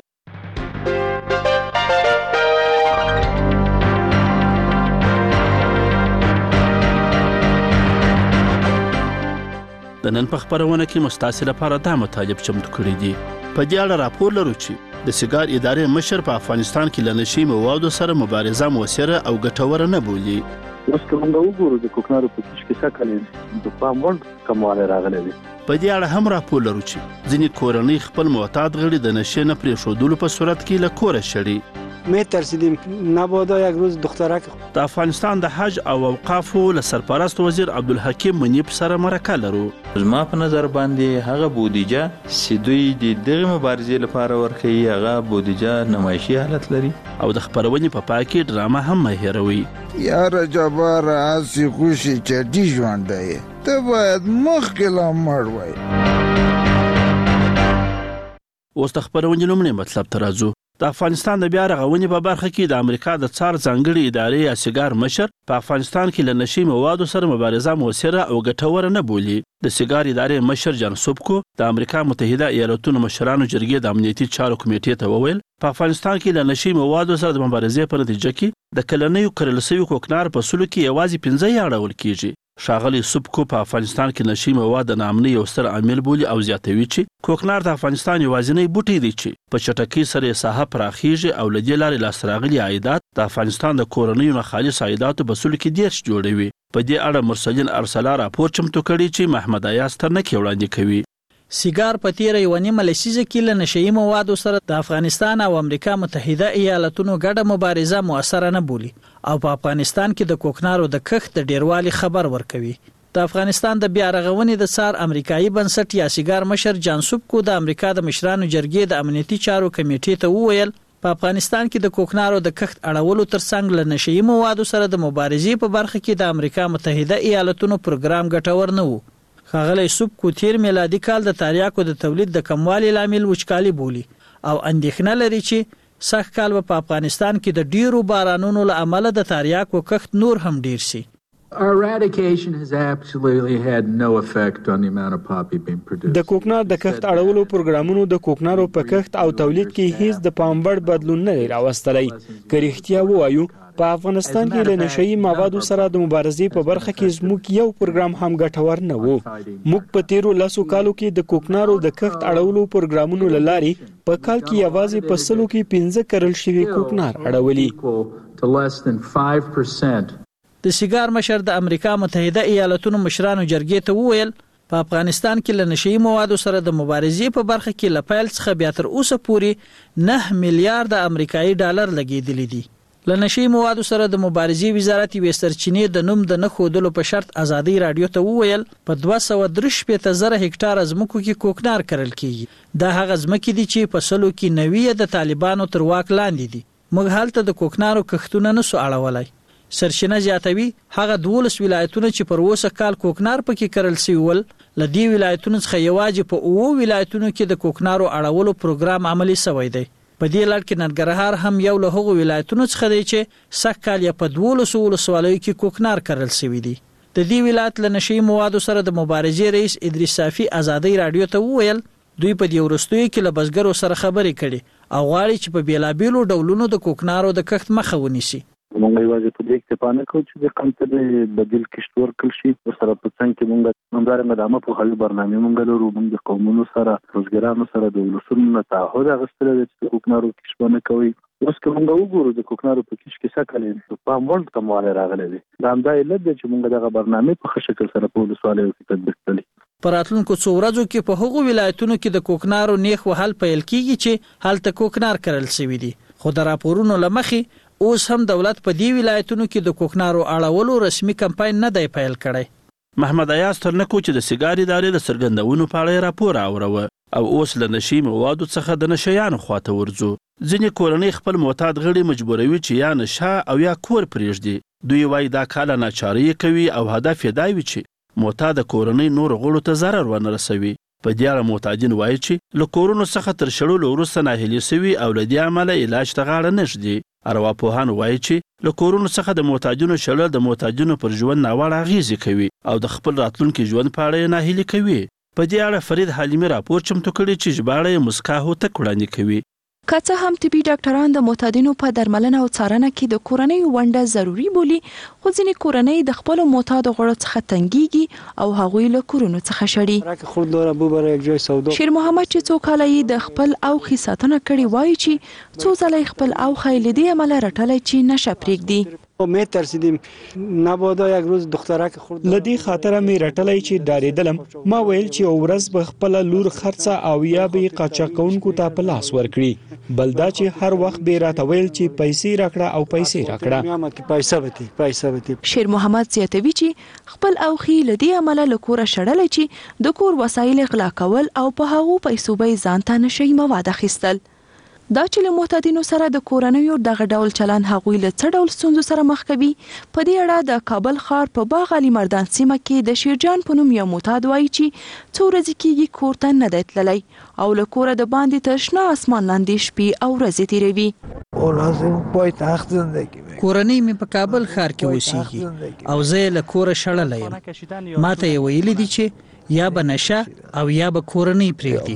د نن په خبرونه کې مستاسل لپاره دا مطالب چمتو کړی دي. په دې اړه راپور لرو چې د سیګار ادارې مشر په افغانستان کې له نشي موادو سره مبارزه موثره او ګټوره نه بولي. اوس کوم وګورو د کوکنارو په کیش کې څه کړي د پام وړ کومواله راغلي دي. په دې اړه هم راپور لرو چې ځینې کورنۍ خپل معتاد غړي د نشې نه پرېښودلو په صورت کې له کوره شړي. میترسیدیم نبادا یک روز دخترک. د افغانستان د حج او اوقافو له سرپرست وزیر عبدالحکیم منیب سره مرکه لرو. زما په نظر باندې هغه بودیجه چې دوی د دغه مبارزې لپاره ورکوي هغه بودیجه نمایشي حالت لري. او د خبرونې په پای کې ډرامه هم مه هېروئ. یاره جبار هسې خوشي چټي ژوند دی ته باید مخکې لا مړ وای. اوس د خبرونې لومړی مطلب ته راځو. د افغانستان د بیا رغونې په برخه کې د امریکا د څار ځانګړي ادارې یا سیګار مشر په افغانستان کې له نشي موادو سره مبارزه موثره او ګټوره نه بولي. د سیګار ادارې مشر جان سوبکو د امریکا متحده ایالاتونو مشرانو جرګې د امنیتي چارو کمیټې ته وویل په افغانستان کې له نشي موادو سره د مبارزې په نتیجه کې د کلنیو کرل شوي کوکنار په سلو کې یوازې 15 اړول کیږي. ښاغلی سوبکو په افغانستان کې نشي مواد د ناامنۍ یو ستر عامل بولي او زیاتوي چې کوکنار د افغانستان یوازینی بوټی دی چې په چټکۍ سره یې ساحه پراخیږي او له دې لارې لاسته راغلي عایدات د افغانستان د کورنیو نه خالص عایداتو په سلو کې 10 جوړوي. په دې اړه مرسلین ارسلا راپور چمتو کړی چې محمد ایاز ترنکي وړاندې کوي. سیګار په تیره یو نیمه لسیزه کې له نشئی موادو سره د افغانستان او امریکا متحده ایالاتونو ګډه مبارزه موثره نه بولي او په افغانستان کې د کوکنارو د کښت د ډیروالي خبر ورکوي. د افغانستان د بیا رغونې د څار امریکایي بنسټ یا سیګار مشر جان سوبکو د امریکا د مشرانو جرګې د امنیتي چارو کمیټې ته وویل په افغانستان کې د کوکنارو د کښت اړولو ترڅنګ له نشئی موادو سره د مبارزې په برخه کې د امریکا متحده ایالاتونو پروګرام ګټور نه و. ښاغلی سوبکو تیر میلادي کال د تریاکو د تولید د کموالي لامل وچکالي بولي او اندېښنه لري چې سږ کال په افغانستان کې د ډیرو بارانونو له امله د تریاکو کښت نور هم ډیر شي. Eradication has absolutely had no effect on the amount of poppy being produced. د کوکنار د کښت اړولو پروګرامونو د کوکنارو په کښت او تولید کې هیڅ د پام وړ بدلون نه راوستلی. که رښتیا ووایو په افغانستان کې له نشئی موادو سره د مبارزې په برخه کې زموږ یو پروګرام هم ګټور نه و. موږ په تیرو 10 کالو کې د کوکنارو د کښت اړولو پروګرامونو له لارې په کال کې یوازې په سلو کې 15 کرل شوي کوکنار اړولي. د سیګار مشر د امریکا متحده ایالاتونو مشرانو جرګې ته وویل په افغانستان کې له نشئی موادو سره د مبارزې په برخه کې له پیل څخه بیا تر اوسه پورې 9 میلیارډ امریکایي ډالر لګیدلي دي. له نشئی موادو سره د مبارزې وزارت یې سرچینې د نوم د نه ښودلو په شرط ازادي رادیو ته وویل په 233,000 هکټاره ځمکو کې کوکنار کرل کیږي. دا هغه ځمکې دي چې په سلو کې 90 د طالبانو تر واک لاندې دي. موږ هلته د کوکنارو کښتونه نسو اړولای. سرچینه زیاتوي هغه 12 ولایتونه چې پر اوسه کال کوکنار پکې کرل شوی ول له دې ولایتونو څخه یوازې په 9 ولایتونو کې د کوکنارو اړولو پروګرام عملی شوی دی. په دې لړ کې ننګرهار هم یو له هغو ولایتونو څخه دی چې سږ کال یې په 12 ولسوالیو کې کوکنار کرل شوی دی. د دې ولایت له نشئی موادو سره د مبارزې رئیس ادریس صافي ازادي رادیو ته وویل دوی په دې وروستیو کې له بزګرو سره خبرې کړي او غواړي چې په بیلابیلو ډولونو د کوکنارو د کښت مخه ونیسي. مونږ یوازې په دې اکتفا نه کوو چې د قیمت د بدیل کښت ورکړل شي. ورسره په څنګ کې مونږ همدارنګه د عامه پوهاوي برنامې مونږ لرو. مونږ د قومونو سره روزګارانو سره د ولسونو نه تعهد اخیستلی دی چې د کوکنارو کښت به نه کوي. اوس که مونږ وګورو د کوکنارو په کښت کې څه کلي په پام وړ کموالی راغلی دی. د همدا علت دی چې مونږ دغه برنامې په ښه شکل سره په ولسوالیو کې تطبیق کړلې. په راتلونکو څو ورځو کې په هغو ولایتونو کې د کوکنارو نیخ وهل پیل کیږي چې هلته کوکنار کرل شوي دي. خو د راپورونو له مخې اوس هم دولت په دې ولایتونو کې د کوکنارو اړولو رسمي کمپاین نه دی پیل کړی. محمد ایاز ترنکو چې د سیګار ادارې د څرګندونو په اړه راپور اوروه او اوس له نشي موادو څخه د نشیانو خواته ورځو. ځینې کورنۍ خپل معتاد غړي مجبوروي چې یا نشه او یا کور پرېږدي. دوی وایي دا کاله ناچاري کوي او هدف یې دا وي چې معتاد کورنۍ نور غړو ته ضرر ونه رسوي. په دې اړه معتادین وایي چې له کورونو څخه تر شړلو وروسته ناهیلي سوي او له دې امله علاج ته غاړه نه ږدي. ارواپوهان وایي چې له کورونو څخه د معتادینو شړل د معتادینو پر ژوند ناوړه اغېزې کوي او د خپل راتلونکي ژوند په اړه یې ناهیلي کوي. په دې اړه فرید حلیمي راپور چمتو کړی چې ژباړه یې مسکا هوتک وړاندې کوي. که څه هم طبي ډاکټران د معتادینو په درملنه او څارنه کې د کورنۍ ونډه ضروري بولي، خو ځینې کورنۍ د خپلو معتادو غړو څخه تنګیږي او هغوی له کورونو څخه شړي. شیر محمد چې څو کاله یې د خپل اوښې ساتنه کړې وایي چې څو ځله خپل اوښی له دې امله رټلی چې نشه پرېږدي. می ترسیدیم نبادا یک روز دخترک خورد. لدی خاطره می رټلای چې ډارېدلم. ما ویل چې ورځ به خپل لور خرڅه او یا به قاچاقونکو ته په لاس ورکړي. بلدا چې هر وخت به راته ویل چې پیسې راکړه او پیسې راکړه. شیر محمد زیاتوي چې خپل اوښي له دې امله له کوره شړلی چې د کور وسایل غلا کول او په هغو پیسو به ځان ته نشي مواد اخیستل. دا چې له معتادینو سره د کورنیو دغه ډول چلن هغوی له څه ډول ستونزو سره مخ کوي، په دې اړه د کابل ښار په باغ علي مردان سیمه کې د شیرجان په نوم یو معتاد وایي چې څو ورځې کېږي کور ته نه دی تللی او له کوره د باندې تر شنه اسمان لاندې شپې او ورځې تېروي. کورنۍ مې په کابل ښار کې اوسېږي او زه له کوره شړلی یم. ما ته یې ویلي دي چې یا به نشه او یا به کورنۍ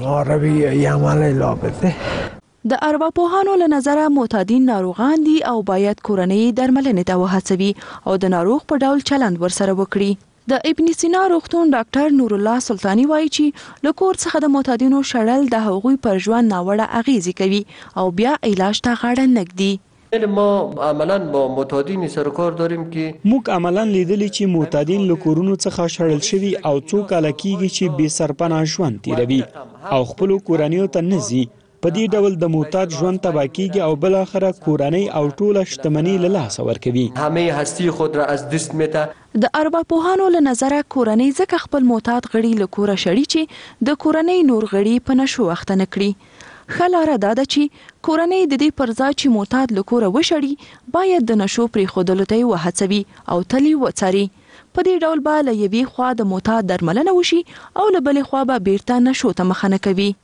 پرېږدي. د ارواپوهانو له نظره معتادین ناروغان دي او باید کورنۍ درملنې ته وهڅوي او د ناروغ په ډول چلند ورسره وکړي. د ابن سینا روغتون ډاکټر نور الله سلطانی وایي چې له کور څخه د معتادینو شړل د هغوی پر ژوند ناوړه اغېزې کوي او بیا علاج ته غاړه نه ږدي. ما عملا با معتادین سر کار داریم که موږ عملا لیدلی چې معتادین له کورونو څخه شړل شوي او څو کاله کېږي چې بې سرپناه ژوند تېروي او خپلو کورنیو ته نه ځي. په دې ډول د معتاد ژوند تباه کېږي او بالاخره کورنۍ او ټوله شتمني له لاسه ورکوي. همه هستی خود را از دست میده. د ارواپوهانو له نظره کورنۍ ځکه خپل معتاد غړي له کوره شړي چې د کورنۍ نور غړي په نشو وخته نه کړي. ښه لاره دا ده چې کورنۍ د دې پر ځای چې معتاد له کوره وشړي باید د نشو پرېښودلو ته یې وهڅوي او تل یې وڅاري. په دې ډول به له یوې خوا د معتاد درملنه وشي او له بلې خوا به بیرته نشو ته مخه نه کوي.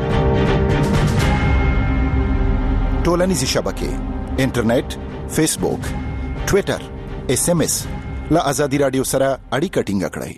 ټولنیزې شبکې، انټرنیټ، فیسبوک، ټویټر، SMS له آزادي رادیو سره اړیکه ټینګه کړئ.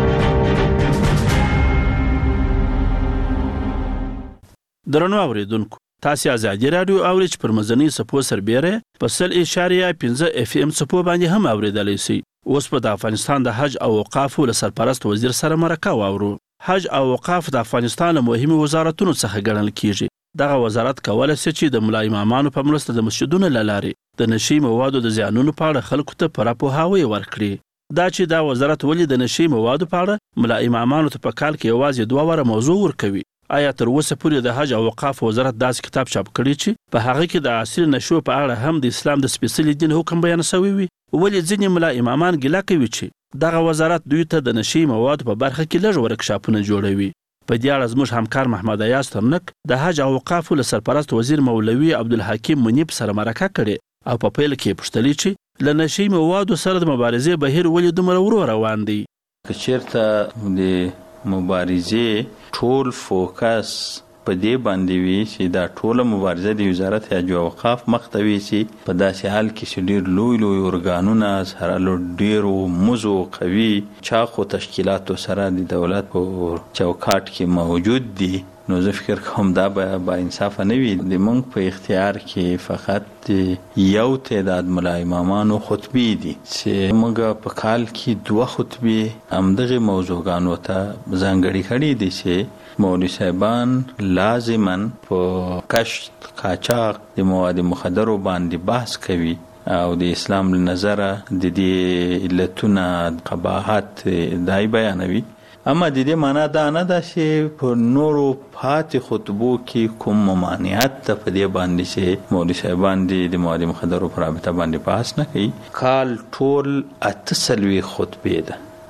درنو اوریدونکو، تاسو آزادي رادیو اورئ چې پر مزنی سپو سربېره په 100.5 FM سپو باندې هم اوریدلای شئ. اوس په د افغانستان د حج او اوقافو له سرپرست وزیر سره مرکه واورو. حج او اوقاف د افغانستان له مهمو وزارتونو څخه ګڼل کیږي. دغه وزارت کولای شي چې د ملا امامانو په مرسته د مسجدونو له لارې د نشي موادو د زیانونو په اړه خلکو ته پوره پوهاوی ورکړي. دا چې دا وزارت ولې د نشي موادو په اړه ملا امامانو ته په کال کې یوازې 2 واره موضوع ورکوي؟ آیا تر اوسه پورې د حج او اوقاف وزارت داسې کتاب چاپ کړی چې په هغه کې د عصري نشو په اړه هم د اسلام د سپېڅلي دین حکم بیان شوی وي؟ ولې ځینې ملا امامان ګیله کوي چې دغه وزارت دوی ته د نشي موادو په برخه کې لږ ورکشاپونه جوړوي؟ په دې اړه زموږ همکار محمد ایاز ترنک د حج او اوقافو له سرپرست وزیر مولوي عبدالحکیم منیب سره مرکه کړې او په پیل کې پوښتلي چې له نشي موادو سره د مبارزې بهیر ولې دومره ورو روان دی؟ که چېرته د مبارزې ټول فوکس په دې باندې وي چې دا ټوله مبارزه د وزارت حج او اوقاف مخ ته وي چې په داسې حال کې چې ډېر لوی ارګانونه سره له ډېرو مزو قوي چاقو تشکیلاتو سره د دولت په چوکاټ کې موجود دي، نو زه فکر کوم دا با انصافه نه وي. د موږ په اختیار کې فقط یو تعداد ملا امامانو خطبې دي چې موږ په کال کې 2 خطبې همدغې موضوعګانو ته ځانګړې کړي دي چې مولوي صاحبان لازماً په کشت قاچاق د مواد مخدرو باندې بحث کوي او د اسلام له نظره د دې علتونه قباحت دای بیانوي. اما د دې معنا دا نه ده چې په نورو پاتې خطبو کې کوم ممانعت ته په دې باندې چې مولوي صاحبان د مواد مخدرو په رابطه باندې بحث نه کوي. کال ټول 48 خطبې ده،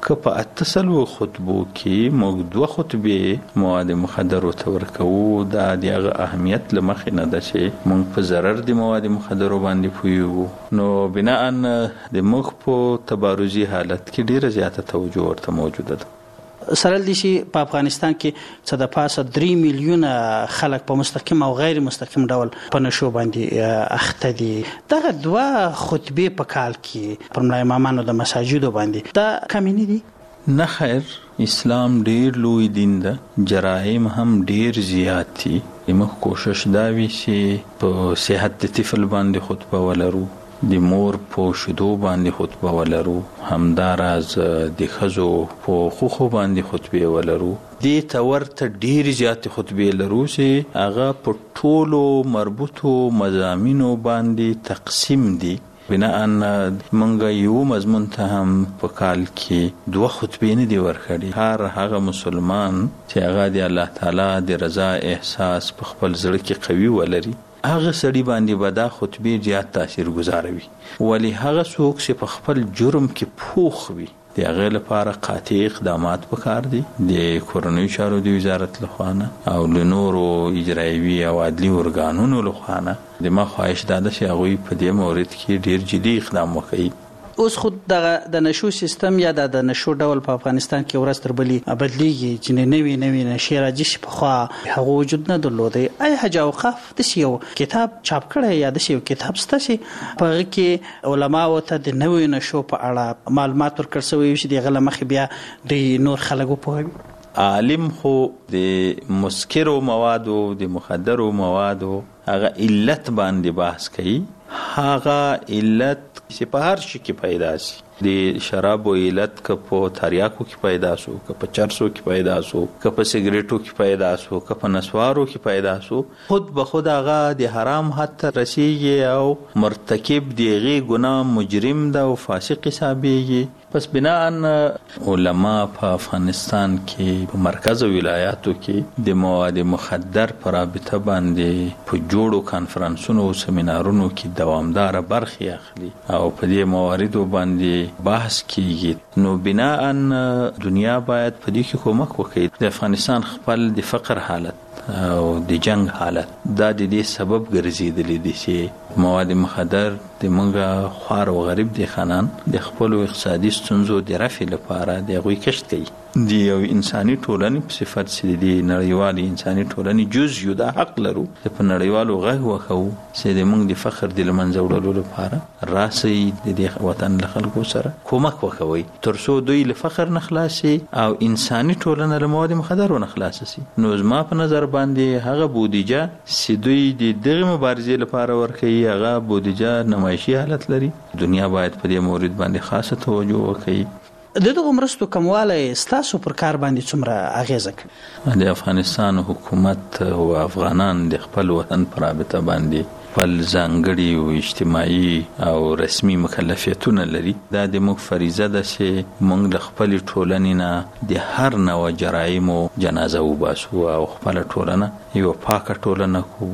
که په 8 خطبو کې موږ 2 خطبې مواد مخدر ته ورکوو، دا د هغه اهمیت له مخې نه ده چې موږ په ضرر د مواد مخدر باندې پوهیږو. نو بناء د موږ په تبارزي حالت کې ډیره زیاته توجه ورته موجوده ده. سره دي چې په افغانستان کې څه د پاسه 3 میلیونه خلک په مستقیم او غیر مستقیم ډول په نشو باندې اخته دي. دغه 2 خطبې په کال کې پر ملای امامانو د مساجدو باندې دا کمی نه دي؟ نه خیر، اسلام ډیر لوی دین ده، جرایم هم ډیر زیات دي. موږ کوشش دا وی چې په صحت د طفل باندې خطبه ولرو، د مور په شیدو باندې خطبه ولرو، همداراز د ښځو په خوخو باندې خطبه ولرو. دې ته ورته ډېرې زیاتې خطبې لرو چې هغه په ټولو مربوطو مضامینو باندې تقسیم دي. بناء منګه یو مضمون ته هم په کال کې 2 خطبې نه دي ورکړي. هر هغه مسلمان چې هغه د الله تعالی د رضا احساس په خپل زړه کې قوي ولري، هغه سړي باندې به دا خطبې زیات تاثیر گزاروي. ولی هغه څوک چې په خپل جرم کې پوخ وي، د هغه لپاره قاطع اقدامات پکار دي د کورنیو چارو د وزارت لخوا نه او له نورو اجرایوي او عدلي ارګانونو لخوا نه. د ما خواهش دا ده چې هغوی په دې مورد کې ډیر جدي اقدام وکړي. اوس خود د نشو سیستم یا د نشو ډول په افغانستان کې ورځ تر بلې بدلیږي چې نوې نشي راځي چې پخوا هغه وجود نه درلودی. آیا حج اوقاف د یو کتاب چاپ کړی یا د یو کتاب سته چې په هغه کې علماو ته د نوې نشو په اړه معلومات ورکړل شوي چې دغه له مخې بیا د نور خلکو وپوهوي؟ عالم خو د مسکرو موادو د مخدرو موادو هغه علت باندې بحث کوي. هغه علت چې په هر شي کې پیدا شي، د شرابو علت که په تریاکو کې پیدا شو، که په چرسو کې پیدا شو، که په سیګریټو کې پیدا شو، که په نسوارو کې پیدا شو، خود به خود هغه د حرام حد ته رسیږي او مرتکب دغه ګناه مجرم ده او فاسق حسابيږي. پس بناء علما په افغانستان کې په مرکز او ولایاتو کې د مواد مخدر پر رابطه باندې په جوړو کانفرنسونو او سیمینارونو کې دوامدار برخه اخلي او په دې مواردو باندې بحث کیږي. نو بناء دنیا باید په دې کې کومک وکړي. د افغانستان خپل د فقر حالت او د جنگ حالت دا د دې سبب ګرځیدلی دی چې مواد مخدر د منګه خوار او غریب دي خانان د خپل اقتصادي ستونزو د رفع لپاره د غوي کشت کوي. دی یو انساني ټولنې په صفت چې د نړیوالې انساني ټولنې جز یو د حق لرو چې په نړیوالو غږ وکړو چې د موږ د فخر د لمنځه وړلو لپاره راسي د وطن له خلکو سره کومک وکوي ترڅو دوی له فخر نه خلاصي او انساني ټولنه له مواد مخدر نه خلاص شي. نو زما په نظر باندې هغه بودیجه چې دوی د دغه مبارزې لپاره ورکوي هغه بودیجه نمایشي حالت لري. دنیا باید په دې مورد باندې خاصه توجه وکړي. دغه مرستو کمواله ستاسو پر کار باندې څومره اغیزه کوي؟ د افغانستان حکومت او افغانان د خپل وطن پر رابطه باندې خپل ځانګړي او اجتماعي او رسمي مکلفیتونه لري. دا د موږ فریضه ده چې موږ د خپل ټولنې نه د هر نوع جرایمو جنازه وباسو او خپل ټولنه یو پاکه ټولنه کو.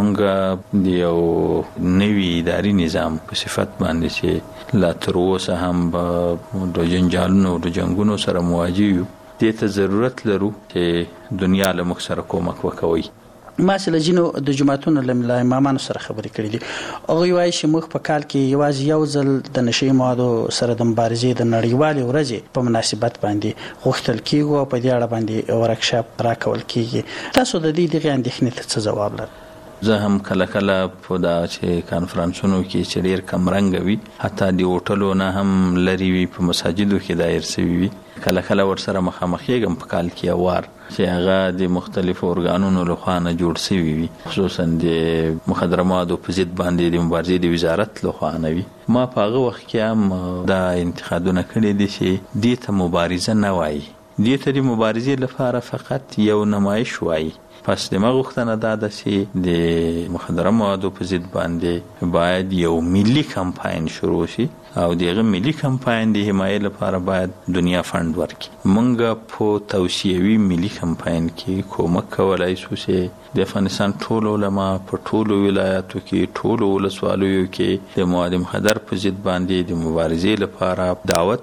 موږ د یو نوي اداري نظام په صفت باندې چې لا تر اوسه هم د جنجالونو د جنگونو سره مواجه یو. دې ته ضرورت لرو چې دنیا له موږ سره کومک وکوي. ما سره جنو د جماعتونو له امامانو سره خبرې کړې دي. هغه وایي چې موږ په کال کې یوازې یو ځل د نشي موادو سره د مبارزې د نړیوالې ورځې په مناسبت باندې غوښتل کیږي او په دې اړه باندې ورکشاپ راکول کیږي. تاسو د دې دغه اندېښنې ته څه ځواب لرئ؟ زه هم کله په دا چې کانفرنسونو کې چې ډېر کم رنګ وي حتی د هوټلو نه هم لري وي په مساجدو کې دایر شوي وي کله ورسره مخامخ کېږم په کال کې یو وار چې هغه د مختلفو ارګانونو لخوا نه جوړ شوي وي خصوصا د مخدره موادو په ضد باندې د مبارزې د وزارت لخوا نه وي. ما په هغه وخت کې هم دا انتقادونه کړي دي چې دې ته مبارزه نه وایي، دې ته د مبارزې لپاره فقط یو نمایش وایي. پس د ما غوښتنه دا ده چې د مخدره موادو په ضد باندې باید یو ملي کمپاین شروع شي او دغه ملي کمپاین د حمایت لپاره باید دنیا فند ورکړي. موږ په توصیوي ملي کمپاین کې کومک کولای شو چې د افغانستان ټول علما په ټولو ولایاتو کې ټولو ولسوالیو کې د مواد مخدر په ضد باندې د مبارزې لپاره دعوت کو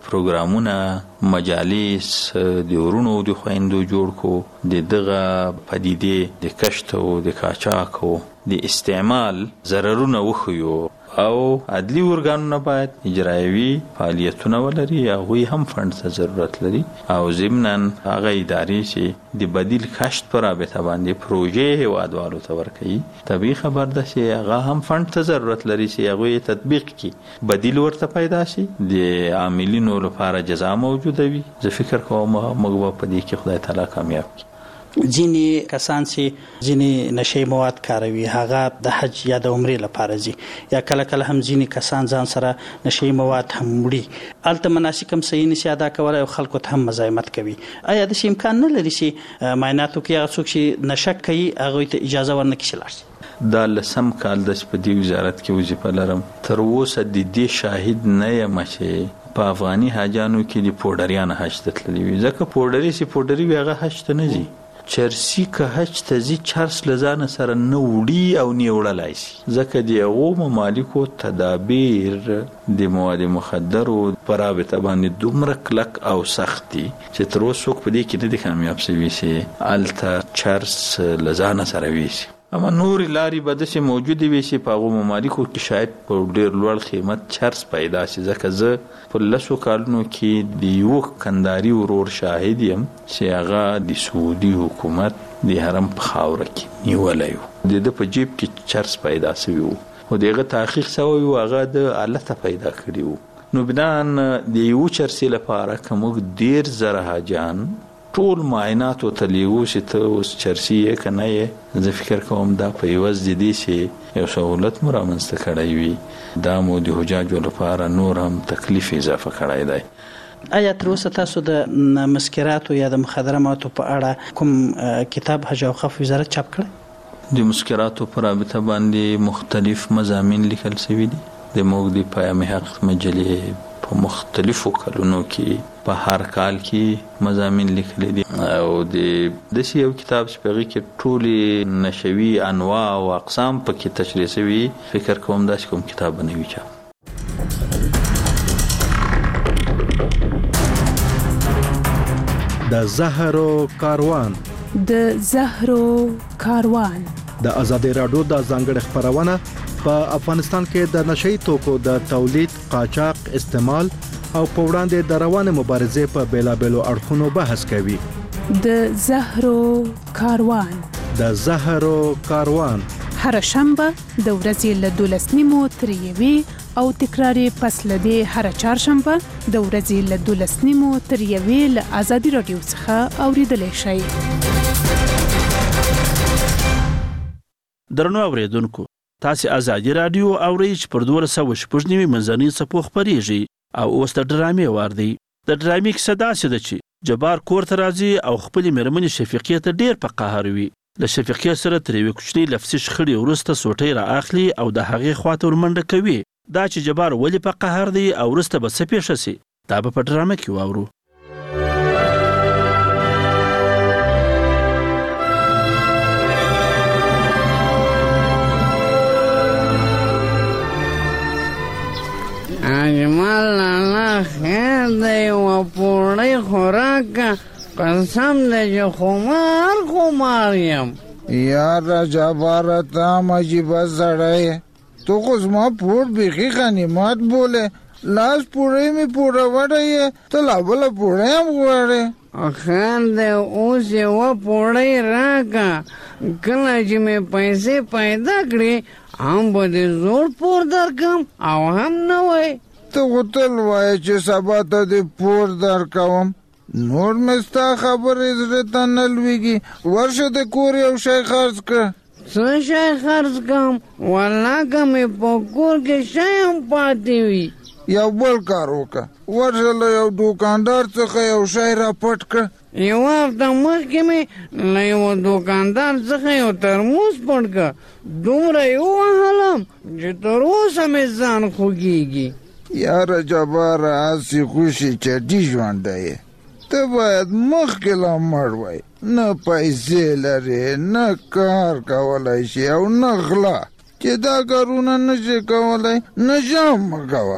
پروګرامونه مجالس د ورونو د خويندو جوړ کو د دغه پدیدې د کشت او د قاچاق او د استعمال ضررونه وخیو او عدلی ارګانونه باید اجرایوي فعالیتونه ولري هغه هم فند ته ضرورت لري او ضمناً هغه ادارې چې د بدیل کشت پر رابطه باندې پروژې هوادوالو ته ورکوي طبيعي خبر ده چې هغه هم فند ته ضرورت لري چې هغه تطبیق کړي بدیل ورته پیدا شي د عاملینو لپاره جزا موجوده وي زه فکر کوم موږ په دې کې خدای تعالی کامیاب کړي ځینې کسان چې ځینې نشي مواد کاروي هغه د حج یا د عمرې لپاره ځي یا کله کله هم ځینې کسان ځان سره نشي مواد هم وړي الته مناسک هم صحیح نشي ادا کولای او خلکو ته هم مزاحمت کوي آیا د امکان نه لري چې معایناتو کې هغه څوک چې نشه کوي هغه ته اجازه ورنکړي شي دا لسم کال د سپدی وزارت کې وظیفه لرم تر اوسه د دې شاهد نه یم چې په افغاني حاجانو کې د پوډریان حج ته تللی وي ځکه پوډری وي هغه حج ته نه ځي چرسی که حج ته ځي چرس لزان سره نه وړي او نه وړلای شي ځکه د هغو ممالکو تدابیر د مواد مخدرو په رابطه باندې دومره کلک او سختي چې تر اوسه څوک په دې کې نه دي کامیاب شوي چې هلته چرس لزان سره ویسي اما نور لاري به داسې موجودې وي چې په هغو ممالکو کې شاید په ډېر لوړ قیمت چرس پیدا شي ځکه زه په 10 کالونو کې د یو کنداري ورور شاهد یم چې هغه د سعودي حکومت د حرم په خاوره کې نیولی و د په جیب کې چرس پیدا شوی و خو د هغه تحقیق شوی و هغه د آلته پیدا کړي و نو بنان د یو چرسي لپاره که موږ ډېر زره حاجان ټول معاینات او تلیو چې ته اوس چرسی یې کنه یې زه فکر کوم دا په یوز د دې چې یو سہولت مو رامنځته کړی وي دا مو د حجاجو لپاره نور هم تکلیف اضافه کړی دی آیا تر اوسه تاسو د مسکراتو یا د مخدراتو په اړه کوم کتاب حج او اوقاف وزارت چاپ کړی د مسکراتو په رابطه باندې مختلف مضامین لیکل شوي دي د موږ د پیام حق مجلې په مختلفو کلونو کې په هر کال کې مضامین لیکلي دي او د یو کتاب چې په کې ټول نشوي انواع او اقسام پکې تشریح شوي فکر کوم دا کوم کتاب بنوي چا د زهرو کاروان د ازادي رادیو د ځانګړي خبرونه په افغانستان کې د نشئی توکو د تولید قاچاق استعمال او په وړاندې د روانه مبارزې په بیلابېلو اړخونو بحث کوي د زهرو کاروان هر شنبه د ورځې له 12:30 تر 1 او تکراری پس لدی هر چهارشنبه د ورځې له 12:30 تر 1 له ازادي رادیو څخه اوریدل شي درنو اوریدونکو تاسو ازادي رادیو اورئ چې پر 1290 منځنۍ صفو خبريږي او اوس د ډرامې وار دی د ډرامې کیسه داسې ده چې جبار کور ته راځي او خپل مېرمنې شفیقې ته ډېر په قهر وي له شفیقې سره تر یوې کوچنۍ لفظي شخړې وروسته سوټۍ را اخلي او د هغې خواته ورمنډه کوي دا چې جبار ولې په قهر دی او وروسته به څه پیښه شي دا به په ډرامه کې واورو اجمل لالا خیر دی و پوڑی خوراکا قسم دی جو خمار یم یار جبارتا مجیبه سڑای تو خود ما پور بیخی غنیمت بوله لاس پوڑی می پوڑا وڑای تلابل پوڑی هم گواره خیر دی اوس یو پوڑی راکا کله چې می پیسې پیدا کړې هم به د زور پور درکم او هم نه وای ته غوتل وای چې سبا ته د پور درکوم نور مې ستا خبرې زړه ته نه لویږي ورشه د کور یو شی خرڅ کړه څه شی خرڅ کړم والله که مې په کور کې شی هم پاتې وي یو بل کار وکړه ورشه له یو دوکاندار څخه یو شی را پټ کړه یو هفته مخکې مې له یو دوکاندار څخه یو ترموز پټ کړه دومره یې ووهلم چې تر اوسه مې ځان خوږېږي یاره جباره هسې خوشي چټي ژوندی یې ته باید مخکې لا مړ وای نه پیسې لرې نه کار کولی شي او نه غلا چې دا کارونه نشي کولی نشه هم مه کوه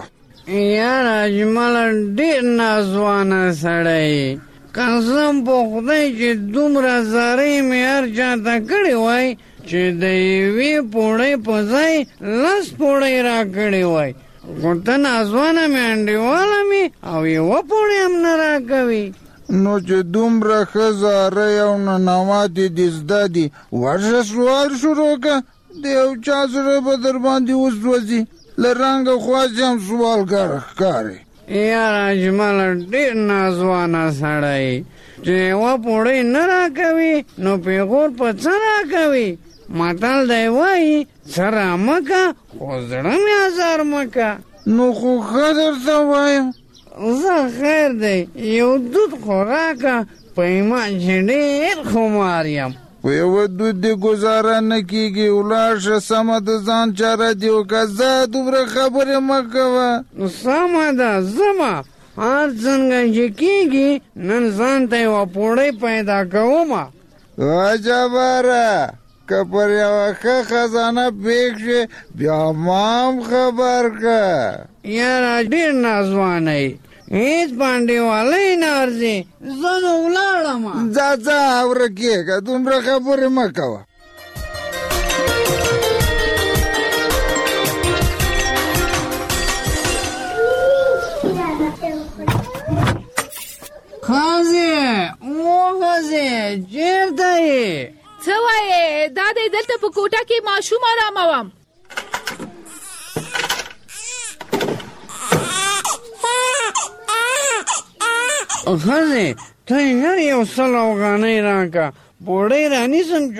یار اجمل ډېر نازوانه سړی، قسم په خدای چې دومره زارۍ مې هر چا ته کړې وای چې د یوې پوړۍ په ځای 10 پوړۍ را کړې وای، خو ته نازوانه مې انډیواله مې او یوه پوړۍ هم نه را کوي. نو چې دومره ښه زارۍ او ننواتې دې زده دي، ورشه سوال شروع که. د یو چا زړه به در باندې وسوځي، له رنګه خواځې هم سوالګر ښکارې. یار اجمل ډېر نازوانه سړی، چې یوه پوړۍ نه را کوي نو پیغور په څه را کوي. متل دی وایي څه را مکه خو زړه مې ازار مکه. نو خو ښه درته وایم، زه خیر دی یو دود خو راکه، په ایمان چې ډېر خمار یم. په یوه دود دې ګزاره نه کېږي، ولاړ شه سمه د ځان چاره دې وکړه، زه دومره خبرې مه کوه. سمه ده ځمه، هر څنګه چې کېږي نن ځان ته یوه پوړۍ پیدا کومه. عجباره، که پر یوه ښه خزانه پېښ شي بیا ما هم خبر که. یاره ډېر نازوانه یې، هېڅ پانډیوالی نه ارځي، زه نو ولاړمه. ځه اوره کېږه، دومره خبرې مه کوه. ښځې ښځې چېرته یې؟ څه وایې؟ دا دی دلته په کوټه کې ماشوم آراموم. ښځې ته ژر یو 100 افغانۍ راکړه، پوړۍ رانیسم چې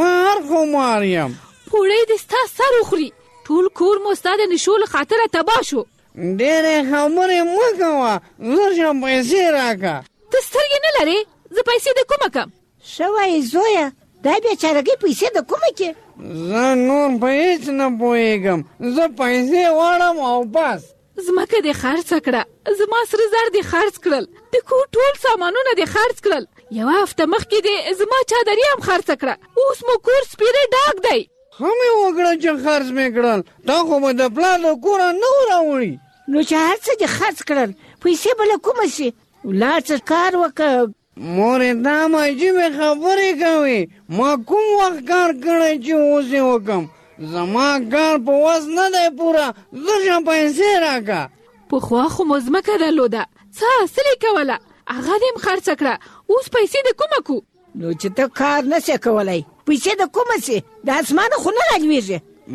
خمار یم. پوړۍ دې ستا سر وخوري، ټول کور مو ستا د نشو له خاطره تباه شو. ډېرې خبرې مه کوه، زر شه پیسې راکړه. ته سترګې نه لرې؟ زه پیسې د کومه کم؟ ښه وایې زویه، دا بېچارګۍ پیسې د کومه کې؟ زه نور په هېڅ نه پوهېږم، زه پیسې غواړم او بس. ځمکه دې خرڅه کړه، زما سره زر دې خرڅ کړل، د کور ټول سامانونه دې خرڅ کړل، یوه هفته مخکې دې زما چادري هم خرڅه کړه، اوس مو کور سپېره ډاک دی. ښه مې وکړه چې خرڅ مې کړل، تا خو به د پلار د کوره نه راوړي. نو چې هر څه دې خرڅ کړل، پیسې به له کومه شي؟ ولاړ څه کار وکړه. مورې دا عجیبې خبرې کوي، ما کوم وخت کار کړی چې اوس یې وکړم؟ زما کار په وس نه دی پوره، زر شه پیسې راکړه. پخوا خو مو ځمکه درلوده، څه حاصل یې کوله، هغه دې هم خرڅه کړه، اوس پیسې د کومه کو؟ نو چې ته کار نه شې کولی، پیسې د کومه شي؟ د اسمانه خو نه رالوېږي.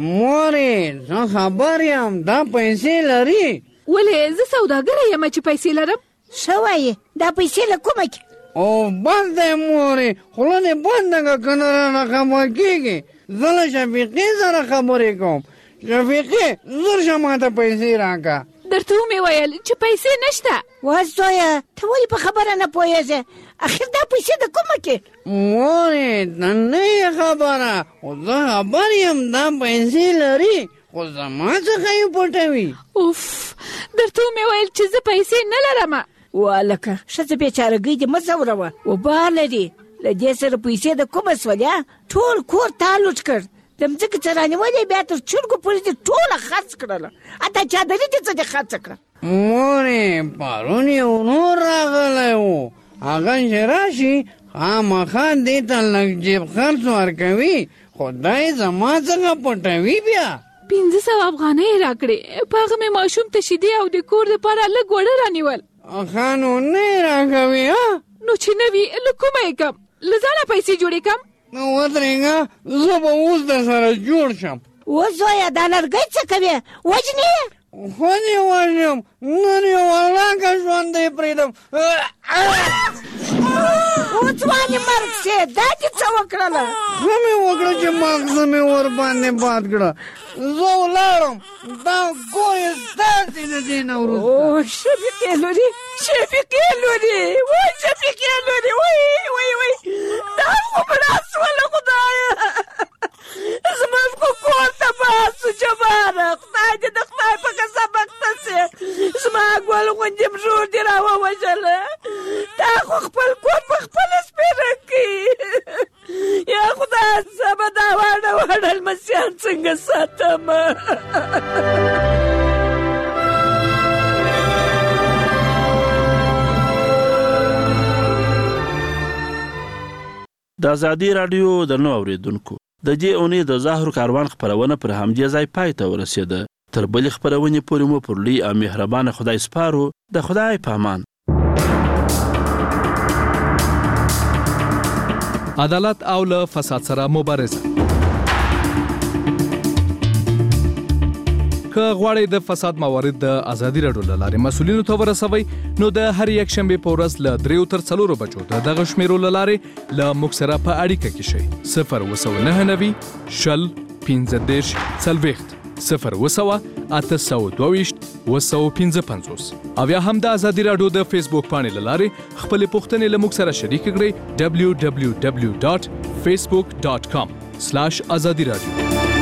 مورې زه خبر یم دا پیسې لري. ولې زه سوداګره یم چې پیسې لرم. ښه وایې، دا پیسې له کومه کې؟ او بس دی مورې، خوله دې بنده که که نه رانه خبر کېږي. زه له شفیقې سره خبرې کوم. شفیقې زر شه ماته پیسې راکړه. درته ومې ویل چې پیسې نشته. وا زویه، ته ولې په خبره نه پوهېږې؟ اخر دا پیسې د کومه کې؟ مورې ته نه یې خبره، خو زه خبر یم دا پیسې لري، خو زما څخه یې پټوي. اوف، درته ومې ویل چې زه پیسې نه لرم. والکه ښځه بېچارګۍ دې مه ځوروه، اوبه لري، له دې سره پیسې د کومه سولې؟ ټول کور تا لوټ کړ، د مځکې څه رانیولې، بیا تر چرګو پورې دې ټوله خرڅ کړله، حتی چادري دې څه دې خرڅه کړه؟ مورې پرون یو نور راغلی و، هغه چې راشي خامخا دې ته لږ جیب خرڅ ورکوي، خو دی زما څخه پټوي. بیا 500 افغانۍ راکړې، په هغه مې ماشوم ته شیدې او د کور دپاره لږ وړه رانیول. ښه نو نه یې راکوي؟ نو چې نه وي له کومه یې کم؟ له ځانه پیسې جوړې کم. نو ودرېږه، زه به اوس در سره جوړ شم. اوس زویه دا لرګی څه کوې؟ وژنې یې؟ خو دې وژنم، نن یې ولاکه ژوندی پرېږدم. ځوانې مرګ شې، دا دې څه وکړله؟ ښه مې وکړه چې ماغزه مې ورباندې باد کړه. زه ولاړم، دا کور یې ستاسې د دې نه وروسته. شفیقې لورې، شفیقې لورې، وای شفیقې لورې، وای دا خو مړه شوله خدایه، زموږ خو کور تباه شو جباره، خدای دې د خدای په قسم اخته شې، زما ګل غوندې مژور دې راووژله، تا خو خپل کور په خپله سپېره کړي. یا خدای زه به دا واړه لمسیان څنګه ساتم؟ د ازادي رادیو د نو اوریدونکو د دې اونۍ د ظاهر کاروان خبرونه پر همدې ځای پای ته ورسېده. تر بلې خبرونې پورې مو پر لوی او مهربانه خدای سپارو. د خدای په امان. عدالت او له فساد سره مبارزه. که غواړئ د فساد موارد د ازادي راډیو له لارې مسؤلینو ته ورسوئ نو د هر یک شنبې په ورځ له 3 تر 4 بجو د دغه شمیرو له لارې له موږ سره په اړیکه کې شئ. 029 شل 15 40 0 822 او یا هم د ازادي راډیو د فیسبوک پاڼې له لارې خپل پوښتنې له موږ سره شریک کړئ. www.facebook.com/azadi radio